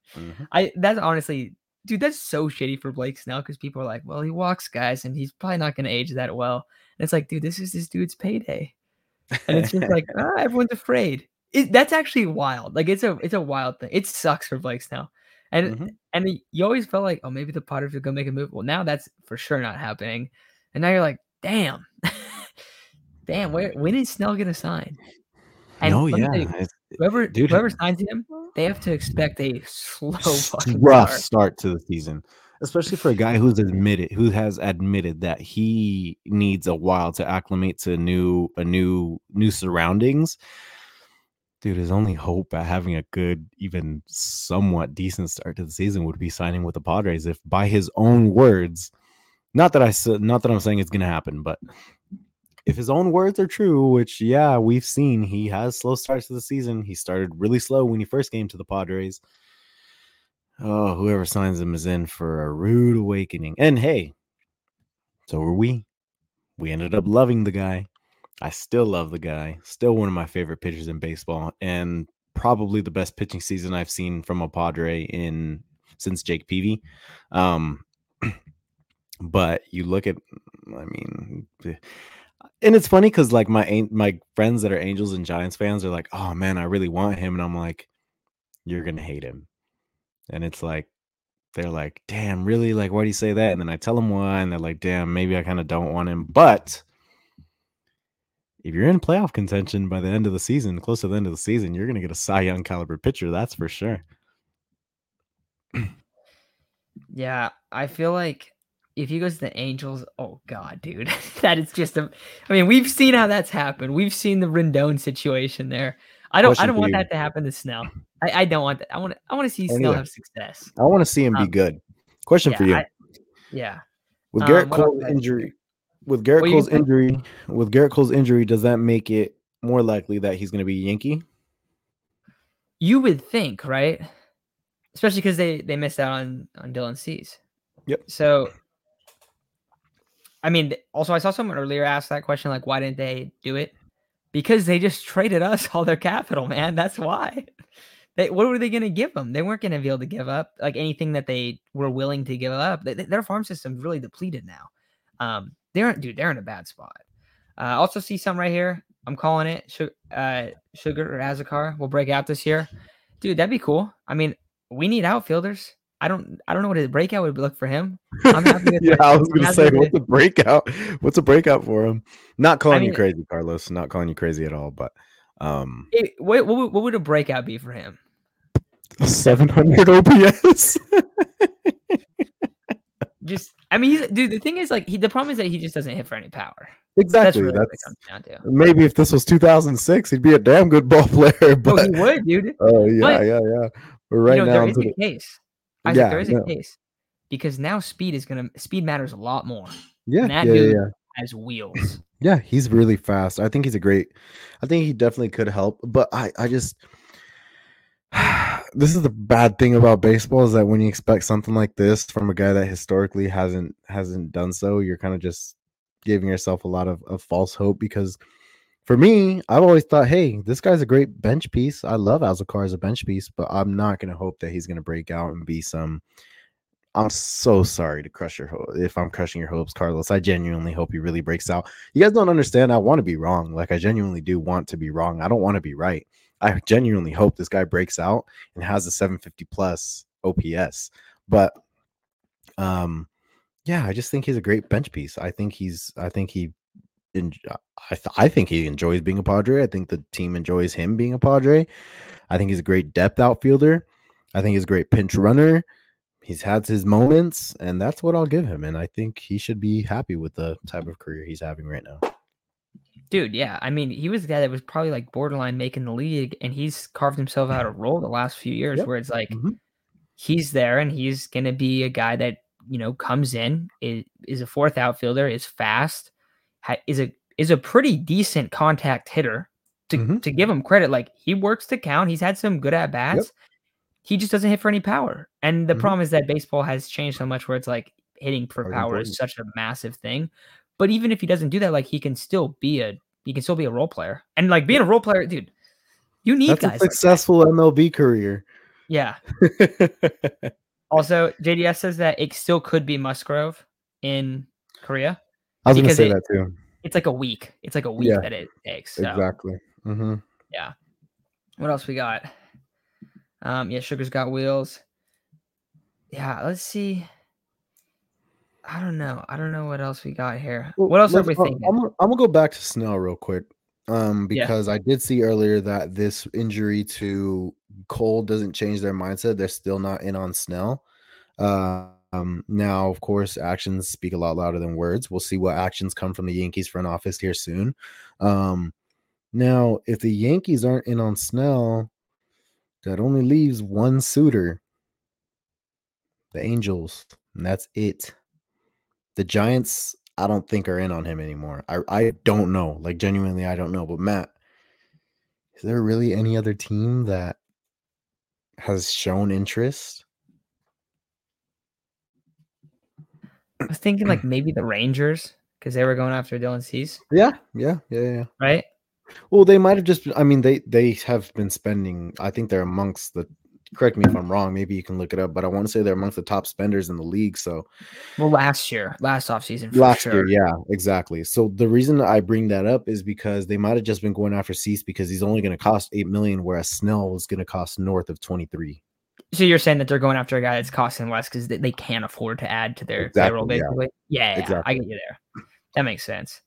S2: Mhm.
S1: That's honestly, dude, that's so shitty for Blake Snell because people are like, well, he walks guys and he's probably not going to age that well. And it's like, dude, this is this dude's payday. And it's just like, everyone's afraid. That's actually wild. Like it's a wild thing. It sucks for Blake Snell. And
S2: Mhm.
S1: you always felt like, oh, maybe the Potters are gonna make a move. Well, now that's for sure not happening. And now you're like, damn, damn, when is Snell gonna sign? And
S2: No,
S1: let me
S2: yeah,
S1: tell you,
S2: dude,
S1: whoever signs him, they have to expect a slow fucking
S2: rough
S1: start.
S2: start to the season, especially for a guy who has admitted that he needs a while to acclimate to new surroundings. Dude, his only hope at having a good, even somewhat decent start to the season would be signing with the Padres. If by his own words, not that I'm saying it's gonna happen, but if his own words are true, which yeah, we've seen, he has slow starts to the season. He started really slow when he first came to the Padres. Oh, whoever signs him is in for a rude awakening. And hey, so were we. We ended up loving the guy. I still love the guy. Still one of my favorite pitchers in baseball, and probably the best pitching season I've seen from a Padre since Jake Peavy. Um, but you look at, I mean, and it's funny because like my friends that are Angels and Giants fans are like, oh man, I really want him, and I'm like, you're gonna hate him, and it's like they're like, damn, really? Like, why do you say that? And then I tell them why, and they're like, damn, maybe I kind of don't want him, but if you're in playoff contention by the end of the season, close to the end of the season, you're gonna get a Cy Young caliber pitcher, that's for sure.
S1: Yeah, I feel like if he goes to the Angels, oh god, dude, that is just a. I mean, we've seen how that's happened. We've seen the Rendon situation there. I
S2: Question
S1: don't
S2: for
S1: want
S2: you.
S1: that to happen to Snell. I don't want that. I want to see
S2: Oh,
S1: Snell
S2: neither.
S1: have success.
S2: I want to see him be
S1: Um,
S2: good. Question for
S1: yeah,
S2: you.
S1: yeah.
S2: With Garrett
S1: What else
S2: Cole
S1: did I see here?
S2: injury, with Garrett
S1: What you
S2: Cole's
S1: gonna say?
S2: injury, with Garrett Cole's injury, does that make it more likely that he's going to be a Yankee?
S1: You would think, right? Especially because they missed out on Dylan Cease.
S2: Yep.
S1: So, I mean, also I saw someone earlier ask that question, like, why didn't they do it? Because they just traded us all their capital, man. That's why. What were they going to give them? They weren't going to be able to give up like anything that they were willing to give up. Their farm system's really depleted now. They're in a bad spot. Also see some right here. I'm calling it. Sugar or Azakar will break out this year, dude. That'd be cool. I mean, we need outfielders. I don't know what a breakout would look for him. I'm happy with
S2: Yeah,
S1: it.
S2: I was
S1: I'm
S2: going to
S1: happy
S2: say,
S1: with
S2: what's
S1: it.
S2: a breakout? What's a breakout for him? Not
S1: I
S2: calling you
S1: mean,
S2: crazy, Carlos. Not calling you crazy at all, but
S1: what would a breakout be for him?
S2: 700 OPS.
S1: Just, I mean, dude. The thing is, like, the problem is that he just doesn't hit for any power. That's
S2: Exactly.
S1: really what it
S2: That's
S1: comes down to.
S2: maybe if this was 2006, he'd be a damn good ball player.
S1: No, he
S2: But
S1: would, dude.
S2: oh
S1: But
S2: yeah. But right now,
S1: there is a case. Isaac,
S2: yeah,
S1: there is a
S2: no,
S1: case because now speed matters a lot more,
S2: yeah,
S1: and that
S2: yeah, yeah,
S1: dude
S2: yeah.
S1: has wheels.
S2: Yeah, he's really fast. I think he's a great. I think he definitely could help. But I just this is the bad thing about baseball is that when you expect something like this from a guy that historically hasn't done so, you're kind of just giving yourself a lot of false hope because for me, I've always thought, hey, this guy's a great bench piece. I love Alzakar as a bench piece, but I'm not going to hope that he's going to break out and be some. I'm so sorry to crush your hope if I'm crushing your hopes, Carlos. I genuinely hope he really breaks out. You guys don't understand. I want to be wrong. Like, I genuinely do want to be wrong. I don't want to be right. I genuinely hope this guy breaks out and has a 750 plus OPS. But yeah, I just think he's a great bench piece. I think he I think he enjoys being a Padre. I think the team enjoys him being a Padre. I think he's a great depth outfielder. I think he's a great pinch runner. He's had his moments, and that's what I'll give him. And I think he should be happy with the type of career he's having right now.
S1: Dude, yeah. I mean, he was the guy that was probably like borderline making the league, and he's carved himself out a role the last few years
S2: Yep.
S1: where it's like
S2: Mm-hmm.
S1: he's there and he's gonna be a guy that comes in, is a fourth outfielder, is fast, is a pretty decent contact hitter. To give him credit, like he works to count. He's had some good at bats.
S2: Yep.
S1: He just doesn't hit for any power. And the
S2: Mm-hmm.
S1: problem is that baseball has changed so much where it's like hitting for power is such a massive thing. But even if he doesn't do that, like he can still be a role player. And like being a role player, dude, you need
S2: That's a
S1: guys like that.
S2: successful MLB career.
S1: Yeah. Also, JDS says that it still could be Musgrove in Korea
S2: I was gonna
S1: because
S2: say that too.
S1: it's like a week. It's like a week
S2: Yeah,
S1: that it takes. So
S2: exactly. Hmm.
S1: yeah. What else we got? Yeah, Sugar's got wheels. Yeah, let's see. I don't know. I don't know what else we got here.
S2: Well,
S1: What else are
S2: let's.
S1: we thinking?
S2: I'm gonna go back to Snell real quick,
S1: Yeah.
S2: because I did see earlier that this injury to Cole doesn't change their mindset. They're still not in on Snell. Now, of course, actions speak a lot louder than words. We'll see what actions come from the Yankees front office here soon. Now, if the Yankees aren't in on Snell, that only leaves one suitor, the Angels, and that's it. The Giants, I don't think are in on him anymore. I don't know. Like genuinely, I don't know. But Matt, is there really any other team that has shown interest?
S1: I was thinking like maybe the Rangers because they were going after Dylan Cease,
S2: Yeah.
S1: right?
S2: Well, they might have just. I mean, they have been spending. I think they're amongst the. Correct me if I'm wrong. Maybe you can look it up, but I want to say they're amongst the top spenders in the league. So
S1: Well, last offseason for
S2: last year,
S1: sure.
S2: yeah, exactly. So the reason I bring that up is because they might have just been going after Cease because he's only going to cost 8 million, whereas Snell is going to cost north of 23.
S1: So you're saying that they're going after a guy that's costing less because they can't afford to add to their payroll,
S2: Exactly. Yeah.
S1: basically. Yeah, I
S2: Exactly.
S1: get you there. That makes sense.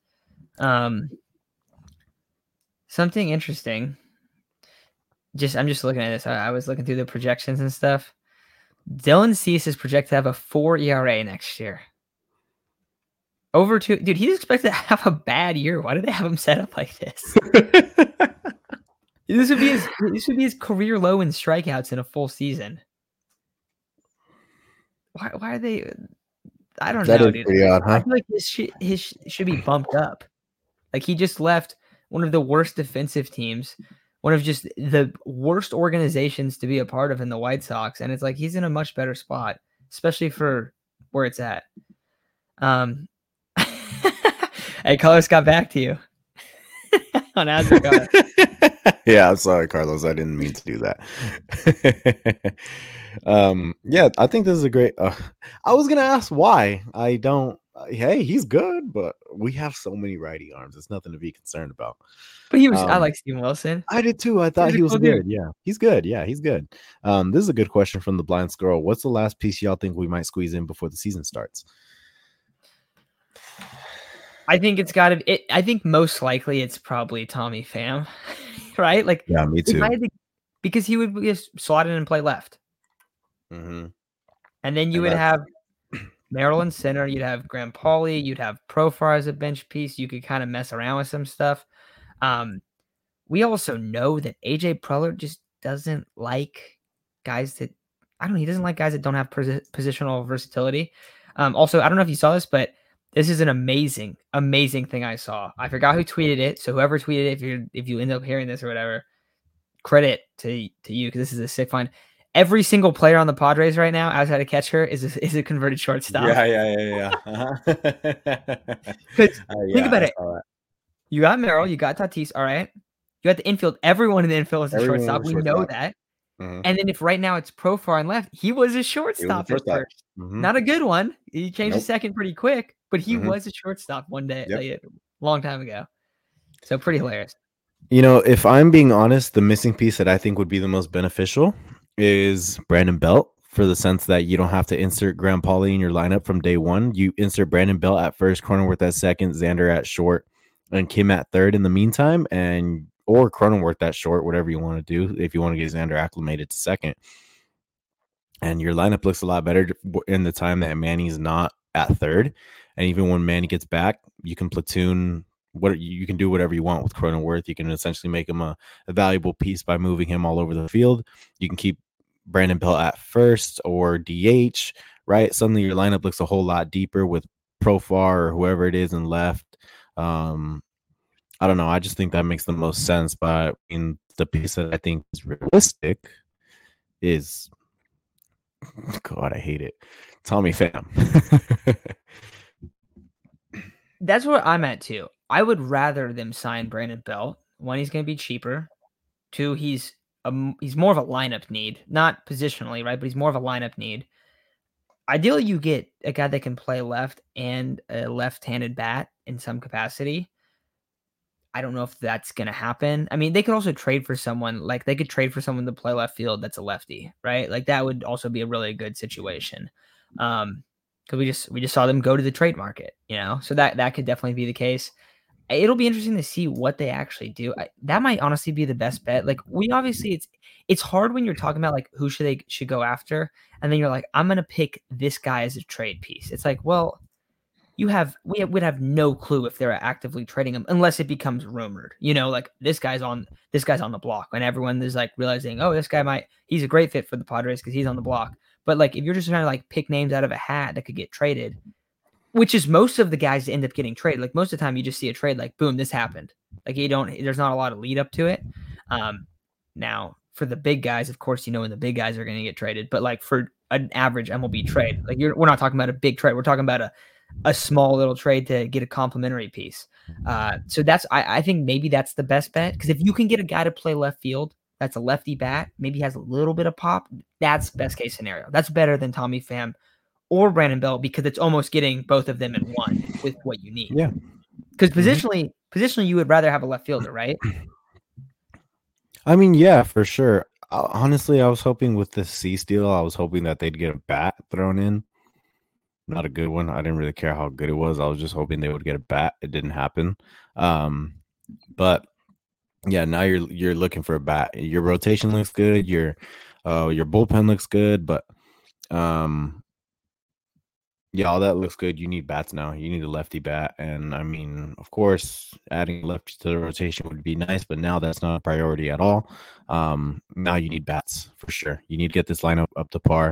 S1: Something interesting. I'm just looking at this. I was looking through the projections and stuff. Dylan Cease is projected to have a 4 ERA next year. Over 2, dude. He's expected to have a bad year. Why did they have him set up like this? This would be his career low in strikeouts in a full season. Why are they? I don't
S2: That
S1: know,
S2: is
S1: dude.
S2: pretty odd,
S1: I
S2: huh?
S1: feel like his should be bumped up. Like he just left one of the worst defensive teams, one of just the worst organizations to be a part of in the White Sox, and it's like he's in a much better spot, especially for where it's at. Hey, Carlos got back to you on Azargar.
S2: Yeah, I'm sorry, Carlos. I didn't mean to do that. Yeah, I think this is a great. I was gonna ask why. I don't. Hey, he's good, but we have so many righty arms. It's nothing to be concerned about.
S1: But I like Steven Wilson.
S2: I did too. I thought
S1: He's a
S2: he was
S1: cool dude.
S2: good. Yeah, he's good. Yeah, he's good. This is a good question from the Blind Squirrel. What's the last piece y'all think we might squeeze in before the season starts?
S1: I think it's got to. I think most likely it's probably Tommy Pham, right? Like,
S2: Yeah, me too.
S1: Because he would just slot in and play left, and then you would have Merrill in center. You'd have Graham Pauley. You'd have Profar as a bench piece. You could kind of mess around with some stuff. We also know that AJ Preller just doesn't like guys that he doesn't like guys that don't have positional versatility. Also, I don't know if you saw this, but this is an amazing thing I saw. I forgot who tweeted it, so whoever tweeted it, if you end up hearing this or whatever, credit to you because this is a sick find. Every single player on the Padres right now, outside of catcher, is a converted shortstop.
S2: Yeah.
S1: Because think about it. You got Merrill, you got Tatis, all right. You got the infield. Everyone in the infield is a shortstop. We know that. And then if right now it's Profar on left, he was a shortstop at first. Not a good one. He changed to second pretty quick, but he was a shortstop one day, like, a long time ago. So pretty hilarious.
S2: You know, if I'm being honest, the missing piece that I think would be the most beneficial is Brandon Belt, for the sense that you don't have to insert Graham Pauley in your lineup from day one. You insert Brandon Belt at first, Cronenworth at second, Xander at short, and Kim at third in the meantime, or Cronenworth at short, whatever you want to do, if you want to get Xander acclimated to second. And your lineup looks a lot better in the time that Manny's not at third. And even when Manny gets back, you can platoon you can do whatever you want with Cronenworth. You can essentially make him a valuable piece by moving him all over the field. You can keep Brandon Belt at first or DH, right? Suddenly your lineup looks a whole lot deeper with Profar or whoever it is in left. I don't know. I just think that makes the most sense. But in the piece that I think is realistic is, God, I hate it, Tommy Pham.
S1: That's where I'm at too. I would rather them sign Brandon Belt. One, he's going to be cheaper. Two, he's he's more of a lineup need, not positionally, right? But he's more of a lineup need. Ideally, you get a guy that can play left and a left-handed bat in some capacity. I don't know if that's going to happen. I mean, they could also trade for someone, like they could trade for someone to play left field that's a lefty, right? Like that would also be a really good situation. Because we just saw them go to the trade market, so that could definitely be the case. It'll be interesting to see what they actually do. That might honestly be the best bet. Like we obviously, it's hard when you're talking about like who should go after, and then you're like, I'm gonna pick this guy as a trade piece. It's like, well, we would have no clue if they're actively trading him unless it becomes rumored. Like this guy's on the block, and everyone is like realizing, oh, he's a great fit for the Padres because he's on the block. But like if you're just trying to like pick names out of a hat that could get traded, which is most of the guys that end up getting traded. Like most of the time you just see a trade like boom, this happened. Like there's not a lot of lead up to it. Now for the big guys, of course, when the big guys are going to get traded, but like for an average MLB trade, like we're not talking about a big trade. We're talking about a small little trade to get a complimentary piece. So I think maybe that's the best bet. Because if you can get a guy to play left field, that's a lefty bat, maybe has a little bit of pop, that's best case scenario. That's better than Tommy Pham or Brandon Belt because it's almost getting both of them in one with what you need.
S2: Yeah.
S1: Because positionally, you would rather have a left fielder, right?
S2: I mean, yeah, for sure. Honestly, I was hoping with the Cease deal, I was hoping that they'd get a bat thrown in. Not a good one. I didn't really care how good it was. I was just hoping they would get a bat. It didn't happen. But yeah, now you're looking for a bat. Your rotation looks good. Your bullpen looks good, but yeah, all that looks good. You need bats now. You need a lefty bat. And I mean, of course, adding a lefty to the rotation would be nice, but now that's not a priority at all. Now you need bats for sure. You need to get this lineup up to par.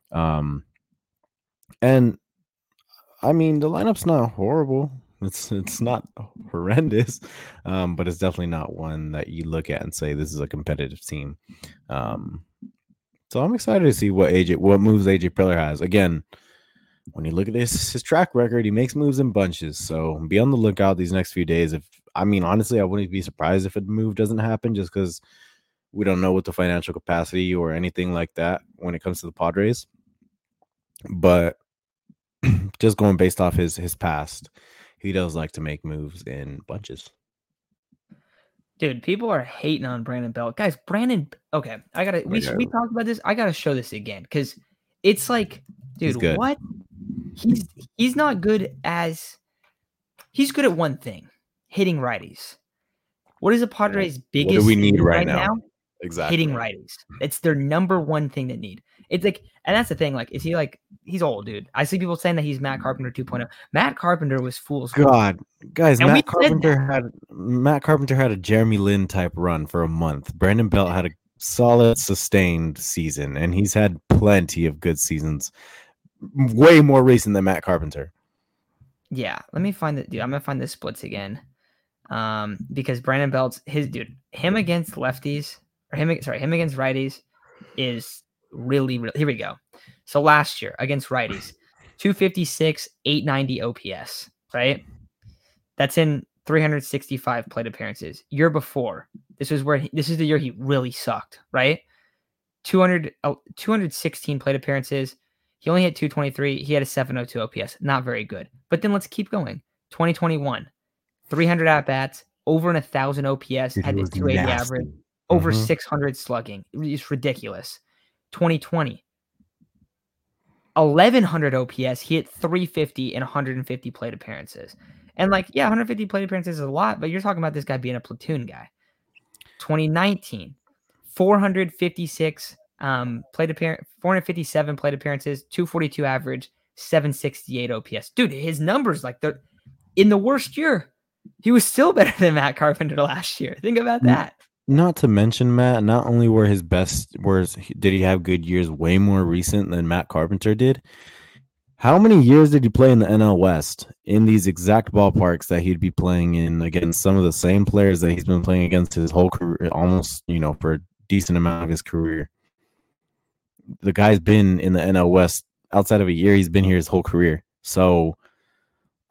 S2: And I mean, the lineup's not horrible. It's not horrendous, but it's definitely not one that you look at and say this is a competitive team. So I'm excited to see what moves AJ Preller has. Again, when you look at his track record, he makes moves in bunches. So be on the lookout these next few days. Honestly, I wouldn't be surprised if a move doesn't happen just because we don't know what the financial capacity or anything like that when it comes to the Padres. But just going based off his past, he does like to make moves in bunches.
S1: Dude, people are hating on Brandon Belt. Guys, okay, we talked about this. I gotta show this again because it's like, dude, what? He's not good he's good at one thing, hitting righties. What is the Padres' biggest
S2: what do we need right now? Exactly.
S1: Hitting righties. It's their number one thing that need. It's like, and that's the thing, like, is he like, he's old, dude. I see people saying that he's Matt Carpenter 2.0. Matt Carpenter was fool's
S2: God, guys, and Matt Carpenter had a Jeremy Lin type run for a month. Brandon Belt had a solid, sustained season, and he's had plenty of good seasons. Way more recent than Matt Carpenter.
S1: Yeah, let me find it, dude. I'm gonna find the splits again. Because Brandon Belt's him against lefties, or him against righties is really, really, here we go. So last year against righties, 256, 890 OPS, right? That's in 365 plate appearances. Year before, this is the year he really sucked, right? 216 plate appearances. He only hit 223. He had a 702 OPS. Not very good. But then let's keep going. 2021, 300 at-bats, over 1,000 OPS, had a 280 average, over 600 slugging. It's ridiculous. 2020, 1,100 OPS. He hit 350 in 150 plate appearances. And 150 plate appearances is a lot, but you're talking about this guy being a platoon guy. 2019, 456 457 plate appearances, 242 average, 768 OPS. Dude, his numbers, in the worst year, he was still better than Matt Carpenter last year. Think about that.
S2: Not to mention, Matt, not only were did he have good years way more recent than Matt Carpenter did, how many years did he play in the NL West in these exact ballparks that he'd be playing in against some of the same players that he's been playing against his whole career, almost, for a decent amount of his career? The guy's been in the NL West outside of a year. He's been here his whole career. So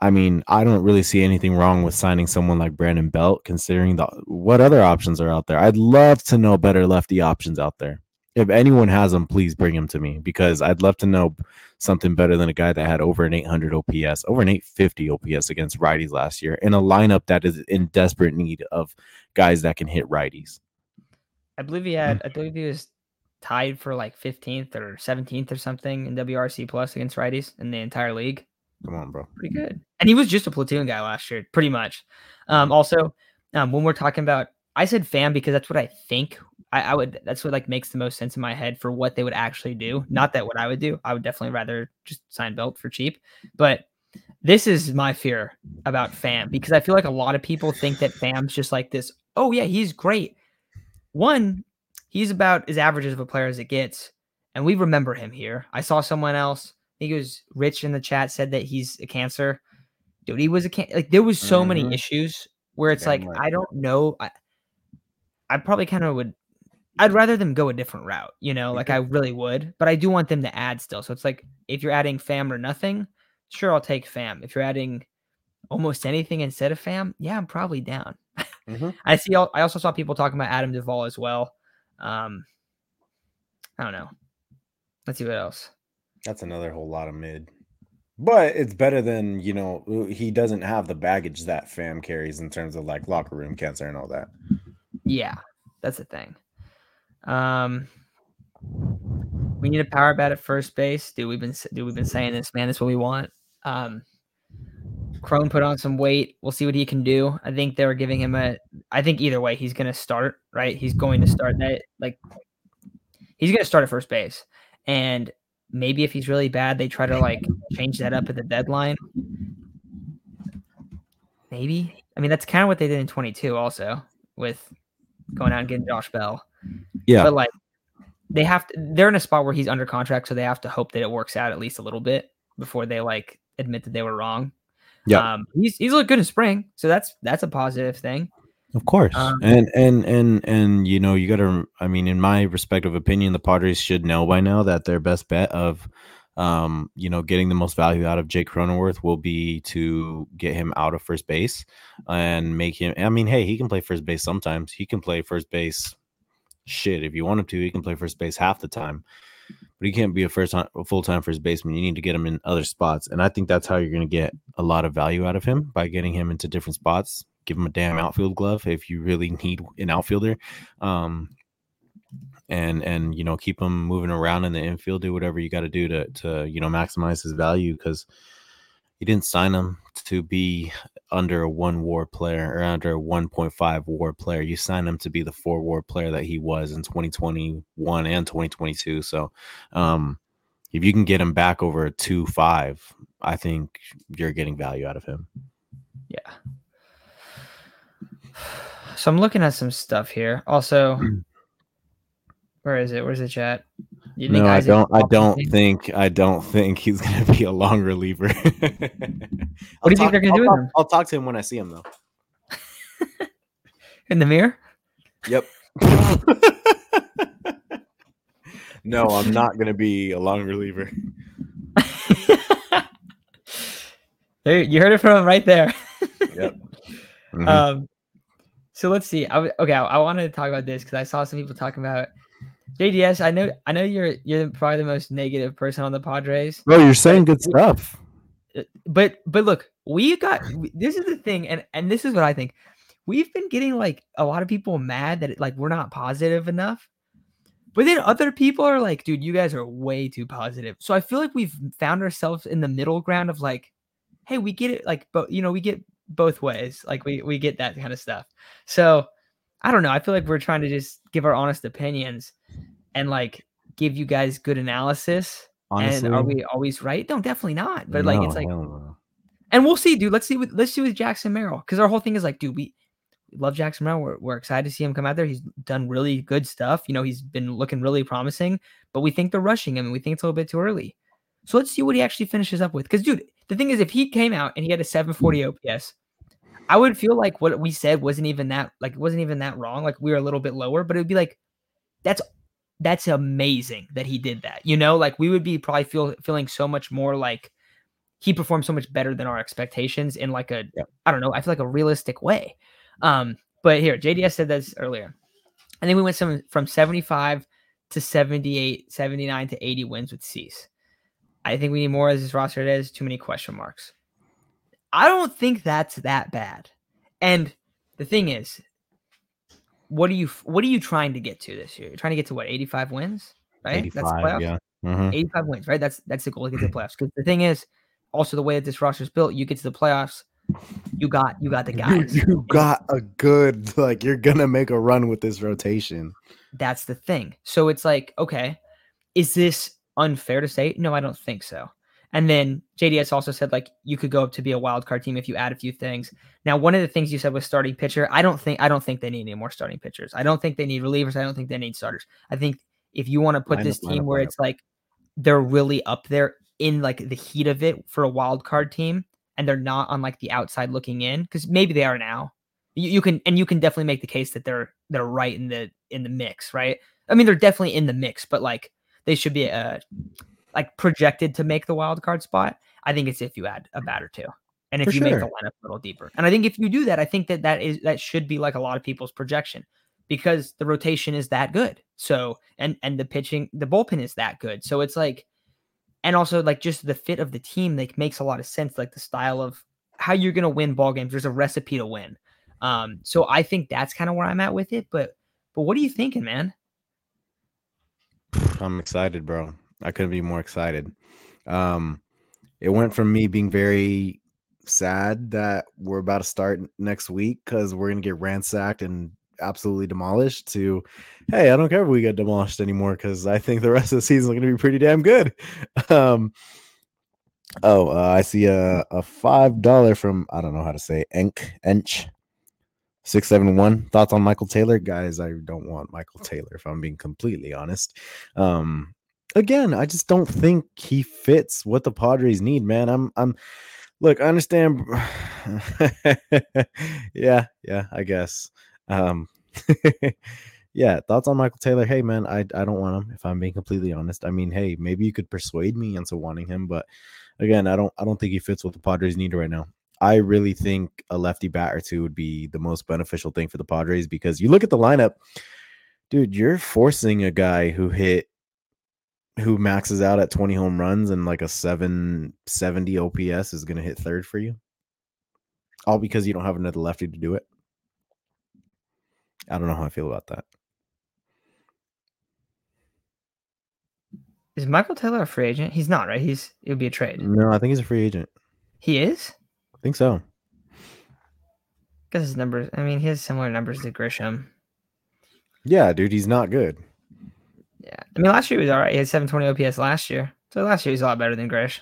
S2: I mean, I don't really see anything wrong with signing someone like Brandon Belt, considering what other options are out there. I'd love to know better lefty options out there. If anyone has them, please bring them to me because I'd love to know something better than a guy that had over an 800 OPS, over an 850 OPS against righties last year in a lineup that is in desperate need of guys that can hit righties.
S1: I believe he was tied for like 15th or 17th or something in WRC plus against righties in the entire league.
S2: Come on, bro.
S1: Pretty good. And he was just a platoon guy last year, pretty much. Also, when we're talking about, I said Pham because that's what I think I would, that's what like makes the most sense in my head for what they would actually do. Not that what I would do. I would definitely rather just sign Belt for cheap. But this is my fear about Pham because I feel like a lot of people think that Pham's just like this. Oh yeah, he's great. One, he's about as average of a player as it gets. And we remember him here. I saw someone else, I think it was Rich in the chat, said that he's a cancer. Dude, he was a cancer. Like there was so many issues where it's like, I don't know. I probably kind of would, I'd rather them go a different route, you know, like I really would, but I do want them to add still. So it's like, if you're adding Pham or nothing, sure, I'll take Pham. If you're adding almost anything instead of Pham, yeah, I'm probably down. I also saw people talking about Adam Duvall as well. I don't know. Let's see what else.
S2: That's another whole lot of mid. But it's better than, you know, he doesn't have the baggage that Pham carries in terms of like locker room cancer and all that.
S1: Yeah, that's the thing. We need a power bat at first base. Dude, we've been saying this, man. That's what we want. Cron put on some weight. We'll see what he can do. I think they were giving him I think either way, he's going to start, right? He's going to start that. Like, he's going to start at first base. And maybe if he's really bad, they try to like change that up at the deadline. Maybe. I mean, that's kind of what they did in 22 also with going out and getting Josh Bell.
S2: Yeah.
S1: But like, they're in a spot where he's under contract, so they have to hope that it works out at least a little bit before they like admit that they were wrong. Yeah. He's looked good in spring, so that's a positive thing.
S2: Of course. And you know, you got to, I mean, in my respective opinion, the Padres should know by now that their best bet of you know, getting the most value out of Jake Cronenworth will be to get him out of first base and make him, I mean, hey, he can play first base sometimes. He can play first base if you want him to. He can play first base half the time. But he can't be a full-time first baseman. You need to get him in other spots. And I think that's how you're going to get a lot of value out of him, by getting him into different spots. Give him a damn outfield glove if you really need an outfielder. And you know, keep him moving around in the infield. Do whatever you got to do to you know, maximize his value, because you didn't sign him to be under a 1 WAR player or under a 1.5 WAR player. You signed him to be the 4 WAR player that he was in 2021 and 2022. So if you can get him back over a 2.5, I think you're getting value out of him.
S1: Yeah. So I'm looking at some stuff here. Also, where is it? Where's the chat? You think
S2: I don't think he's gonna be a long reliever.
S1: What do you think they're gonna do with him?
S2: I'll talk to him when I see him, though.
S1: In the mirror?
S2: Yep. No, I'm not gonna be a long reliever.
S1: There, you heard it from him right there.
S2: Yep. Mm-hmm.
S1: So let's see. I wanted to talk about this because I saw some people talking about JDS. I know you're probably the most negative person on the Padres.
S2: Bro, you're saying good stuff.
S1: But look, this is the thing, and this is what I think. We've been getting like a lot of people mad that like we're not positive enough. But then other people are like, dude, you guys are way too positive. So I feel like we've found ourselves in the middle ground of like, hey, we get it, like, but you know, we get both ways. Like we get that kind of stuff. So I don't know. I feel like we're trying to just give our honest opinions and like give you guys good analysis. Honestly, and are we always right? No, definitely not. But like, it's like, and we'll see, dude. Let's see with Jackson Merrill. Cause our whole thing is like, dude, we love Jackson Merrill. We're excited to see him come out there. He's done really good stuff. You know, he's been looking really promising, but we think they're rushing him and we think it's a little bit too early. So let's see what he actually finishes up with. Cause dude, the thing is, if he came out and he had a 740 OPS, I would feel like what we said wasn't even that wrong. Like we were a little bit lower, but it would be like, that's amazing that he did that. You know, like we would be probably feeling so much more like he performed so much better than our expectations in like a,
S2: Yeah.
S1: I don't know, I feel like a realistic way. But here, JDS said this earlier. I think we went from 75 to 78, 79 to 80 wins with Cease. I think we need more as this roster. It is too many question marks. I don't think that's that bad. And the thing is, what are you trying to get to this year? You're trying to get to what, 85 wins, right?
S2: 85,
S1: That's the playoffs.
S2: yeah. Mm-hmm.
S1: 85 wins, right? That's the goal to get to the playoffs. Because the thing is, also the way that this roster is built, you get to the playoffs, you got the guys.
S2: You got a good, like, you're gonna make a run with this rotation.
S1: That's the thing. So it's like, okay, is this unfair to say? No, I don't think so. And then JDS also said, like, you could go up to be a wild card team if you add a few things. Now, one of the things you said was starting pitcher. I don't think they need any more starting pitchers. I don't think they need relievers. I don't think they need starters. I think if you want to put this team where it's like they're really up there in like the heat of it for a wild card team, and they're not on like the outside looking in, because maybe they are now. You can definitely make the case that they're right in the mix, right? I mean, they're definitely in the mix, but like they should be like projected to make the wild card spot. I think it's if you add a bat or two, and if you make the lineup a little deeper. And I think if you do that, I think that should be like a lot of people's projection, because the rotation is that good. So and the pitching, the bullpen is that good. So it's like, and also like just the fit of the team like makes a lot of sense. Like the style of how you're gonna win ball games. There's a recipe to win. So I think that's kind of where I'm at with it. But what are you thinking, man?
S2: I'm excited, bro. I couldn't be more excited. It went from me being very sad that we're about to start next week because we're gonna get ransacked and absolutely demolished to, hey, I don't care if we get demolished anymore because I think the rest of the season is gonna be pretty damn good. I see a $5 from, I don't know how to say, Ench 671. Thoughts on Michael Taylor? Guys, I don't want Michael Taylor, if I'm being completely honest. Again, I just don't think he fits what the Padres need, man. Look, I understand. yeah, I guess. Yeah, thoughts on Michael Taylor? Hey, man, I don't want him, if I'm being completely honest. I mean, hey, maybe you could persuade me into wanting him, but again, I don't think he fits what the Padres need right now. I really think a lefty bat or two would be the most beneficial thing for the Padres, because you look at the lineup, dude, you're forcing a guy who maxes out at 20 home runs and like a 770 OPS is going to hit third for you, all because you don't have another lefty to do it. I don't know how I feel about that.
S1: Is Michael Taylor a free agent? He's not, right? It would be a trade.
S2: No, I think he's a free agent.
S1: He is?
S2: I think so.
S1: Because his numbers, I mean, he has similar numbers to Grisham.
S2: Yeah, dude, he's not good.
S1: Yeah. I mean, last year he was all right. He had 720 OPS last year. So last year he was a lot better than Grish.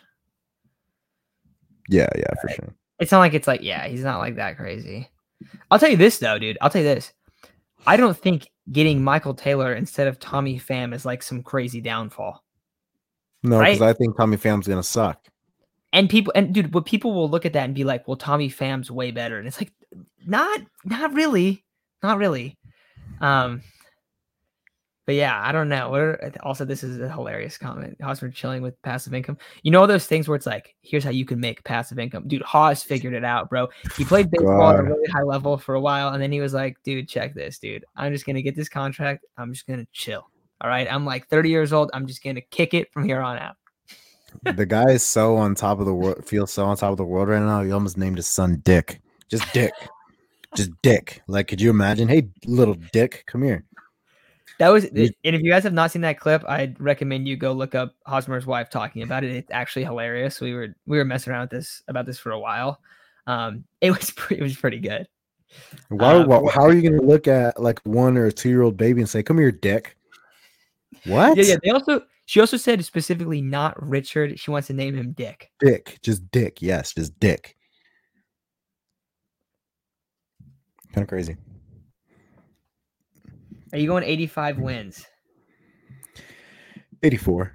S2: Yeah, for sure.
S1: It's not like he's not like that crazy. I'll tell you this, though, dude. I don't think getting Michael Taylor instead of Tommy Pham is like some crazy downfall.
S2: No, because I think Tommy Pham's going to suck.
S1: And people will look at that and be like, well, Tommy Pham's way better. And it's like, not really. Not really. But yeah, I don't know. Also, this is a hilarious comment. Hosmer chilling with passive income. You know those things where it's like, here's how you can make passive income. Dude, Haas figured it out, bro. He played baseball at a really high level for a while, and then he was like, dude, check this, dude. I'm just going to get this contract. I'm just going to chill. All right? I'm like 30 years old. I'm just going to kick it from here on out.
S2: The guy is so on top of the world, feels so on top of the world right now. He almost named his son Dick. Just Dick. Just Dick. Like, could you imagine? Hey, little Dick, come here.
S1: That was, and if you guys have not seen that clip, I'd recommend you go look up Hosmer's wife talking about it. It's actually hilarious. We were messing around about this for a while. It was pretty good.
S2: How are you going to look at like 1 or 2 year old baby and say, "Come here, Dick"? What?
S1: Yeah. She also said specifically not Richard. She wants to name him Dick.
S2: Dick, just Dick. Yes, just Dick. Kind of crazy.
S1: Are you going 85 wins?
S2: 84.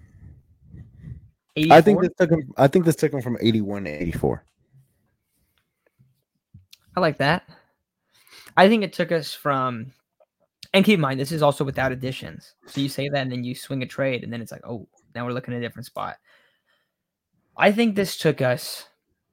S1: 84?
S2: I think this took him from 81 to 84.
S1: I like that. I think it took us from, and keep in mind, this is also without additions. So you say that and then you swing a trade and then it's like, oh, now we're looking at a different spot. I think this took us.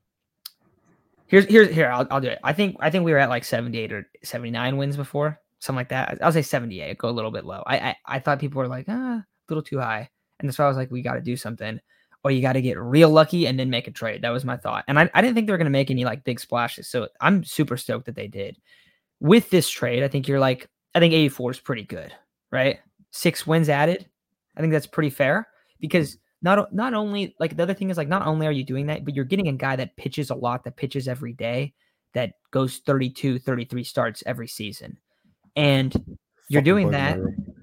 S1: Here. I'll do it. I think we were at like 78 or 79 wins before, something like that. I'll say 78. Go a little bit low. I thought people were like a little too high, and that's why I was like, we got to do something, or you got to get real lucky and then make a trade. That was my thought, and I didn't think they were gonna make any like big splashes. So I'm super stoked that they did. With this trade, I think 84 is pretty good, right? 6 wins added. I think that's pretty fair because not only like the other thing is like not only are you doing that, but you're getting a guy that pitches a lot, that pitches every day, that goes 32, 33 starts every season. And you're doing that.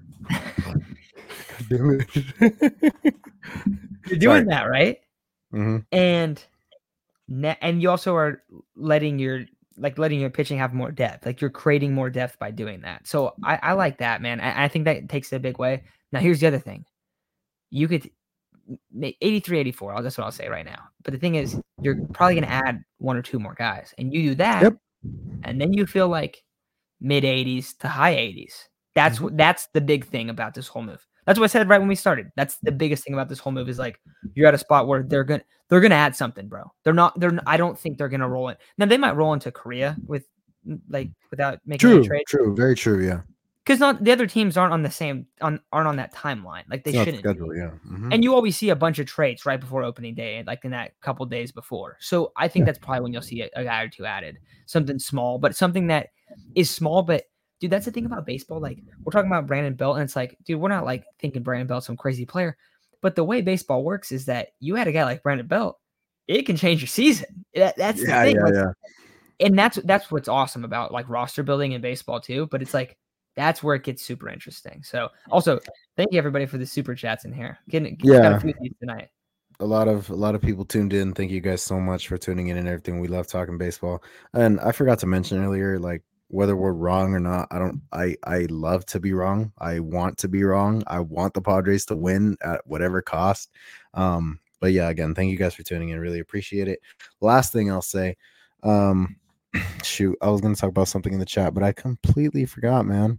S1: You're doing that, right?
S2: Mm-hmm.
S1: And you also are letting your pitching have more depth. Like you're creating more depth by doing that. So I like that, man. I think that takes it a big way. Now here's the other thing. You could 83, 84. That's what I'll say right now. But the thing is, you're probably going to add 1 or 2 more guys, and you do that, and then you feel like mid 80s to high 80s. That's the big thing about this whole move. That's what I said right when we started. That's the biggest thing about this whole move is like you're at a spot where they're gonna add something, bro. I don't think they're gonna roll it. Now they might roll into Korea without making a trade.
S2: True, very true, yeah.
S1: Because not the other teams aren't on that timeline. Like they shouldn't.
S2: Schedule, yeah. Mm-hmm.
S1: And you always see a bunch of trades right before opening day, like in that couple days before. So I think that's probably when you'll see a guy or two added. Something small, but something that is small. But dude, that's the thing about baseball. Like we're talking about Brandon Belt, and it's like, dude, we're not like thinking Brandon Belt's some crazy player. But the way baseball works is that you had a guy like Brandon Belt, it can change your season. That's the thing.
S2: Yeah.
S1: And that's what's awesome about like roster building in baseball too. But it's like that's where it gets super interesting. So also thank you everybody for the super chats in here. Got a few of these tonight.
S2: A lot of people tuned in. Thank you guys so much for tuning in and everything. We love talking baseball. And I forgot to mention earlier, like whether we're wrong or not, I love to be wrong. I want to be wrong. I want the Padres to win at whatever cost. But yeah, again, thank you guys for tuning in. Really appreciate it. Last thing I'll say, shoot, I was going to talk about something in the chat, but I completely forgot, man.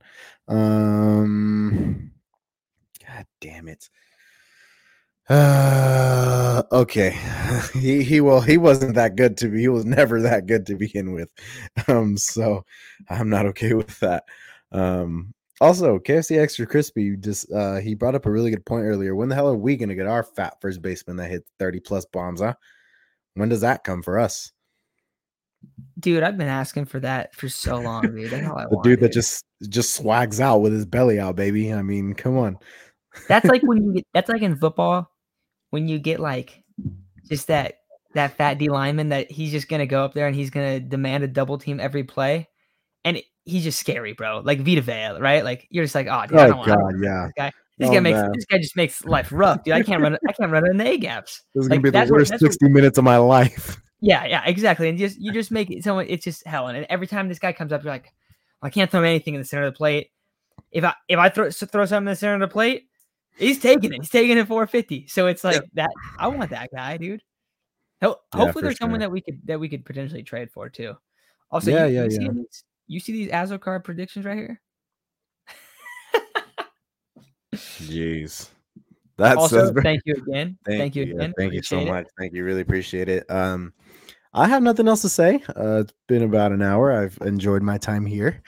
S2: God damn it. Okay. He wasn't that good to me. He was never that good to begin with. So I'm not okay with that. Also, KFC Extra Crispy just he brought up a really good point earlier. When the hell are we gonna get our fat first baseman that hit 30 plus bombs, huh? When does that come for us?
S1: Dude, I've been asking for that for so long, dude. That's all I want.
S2: Dude that just swags out with his belly out, baby. I mean, come on.
S1: That's like that's like in football when you get like just that fat D lineman that he's just gonna go up there and he's gonna demand a double team every play, and he's just scary, bro. Like Vita Vea, right? Like you're just like, oh, dude, I don't want this guy. This guy just makes life rough, dude. I can't run in the A gaps.
S2: This is gonna be the worst 60 minutes of my life.
S1: Yeah, exactly. And you just make it so it's just hell. And every time this guy comes up, you're like, I can't throw anything in the center of the plate. If I throw something in the center of the plate, he's taking it. He's taking it 450. So it's like that. I want that guy, dude. Hopefully there's someone that we could potentially trade for too. Also, you see these Azokar predictions right here?
S2: Jeez.
S1: That's also thank you again.
S2: Thank you again. Thank you so much. Thank you. Really appreciate it. I have nothing else to say. It's been about an hour. I've enjoyed my time here.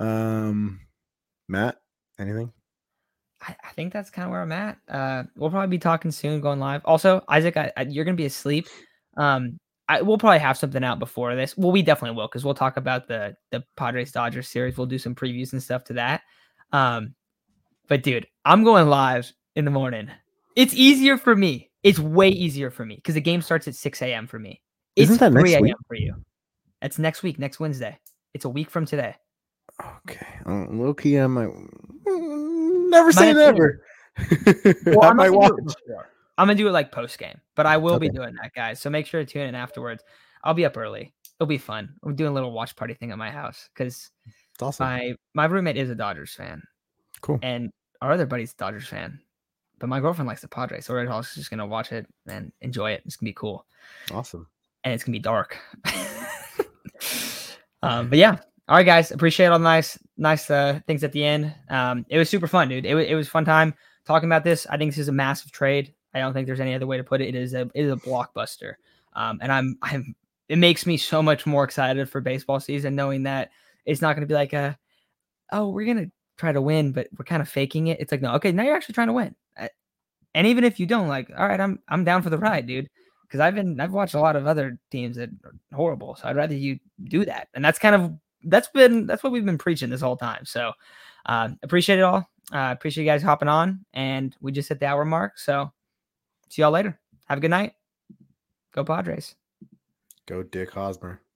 S2: Matt, anything?
S1: I think that's kind of where I'm at. We'll probably be talking soon, going live. Also, Isaac, you're gonna be asleep. We'll probably have something out before this. Well, we definitely will because we'll talk about the Padres Dodgers series. We'll do some previews and stuff to that. But dude, I'm going live in the morning. It's easier for me. It's way easier for me because the game starts at 6 a.m. for me. It's 3 a.m. for you. That's next week, next Wednesday. It's a week from today.
S2: Okay. Low key, I might never say never.
S1: Well, I might watch. I'm gonna do it like post game, but I will be doing that, guys. So make sure to tune in afterwards. I'll be up early. It'll be fun. I'm doing a little watch party thing at my house because awesome. My roommate is a Dodgers fan.
S2: Cool.
S1: And our other buddy's a Dodgers fan. But my girlfriend likes the Padres, so we're all just going to watch it and enjoy it. It's going to be cool.
S2: Awesome.
S1: And it's going to be dark. But yeah. All right, guys. Appreciate all the nice things at the end. It was super fun, dude. It was a fun time talking about this. I think this is a massive trade. I don't think there's any other way to put it. It is a blockbuster. And it makes me so much more excited for baseball season, knowing that it's not going to be like we're going to try to win, but we're kind of faking it. It's like, no, okay, now you're actually trying to win. And even if you don't, like, all right, I'm down for the ride, dude. Because I've watched a lot of other teams that are horrible. So I'd rather you do that. And that's what we've been preaching this whole time. So appreciate it all. Appreciate you guys hopping on. And we just hit the hour mark. So see y'all later. Have a good night. Go Padres.
S2: Go Dick Hosmer.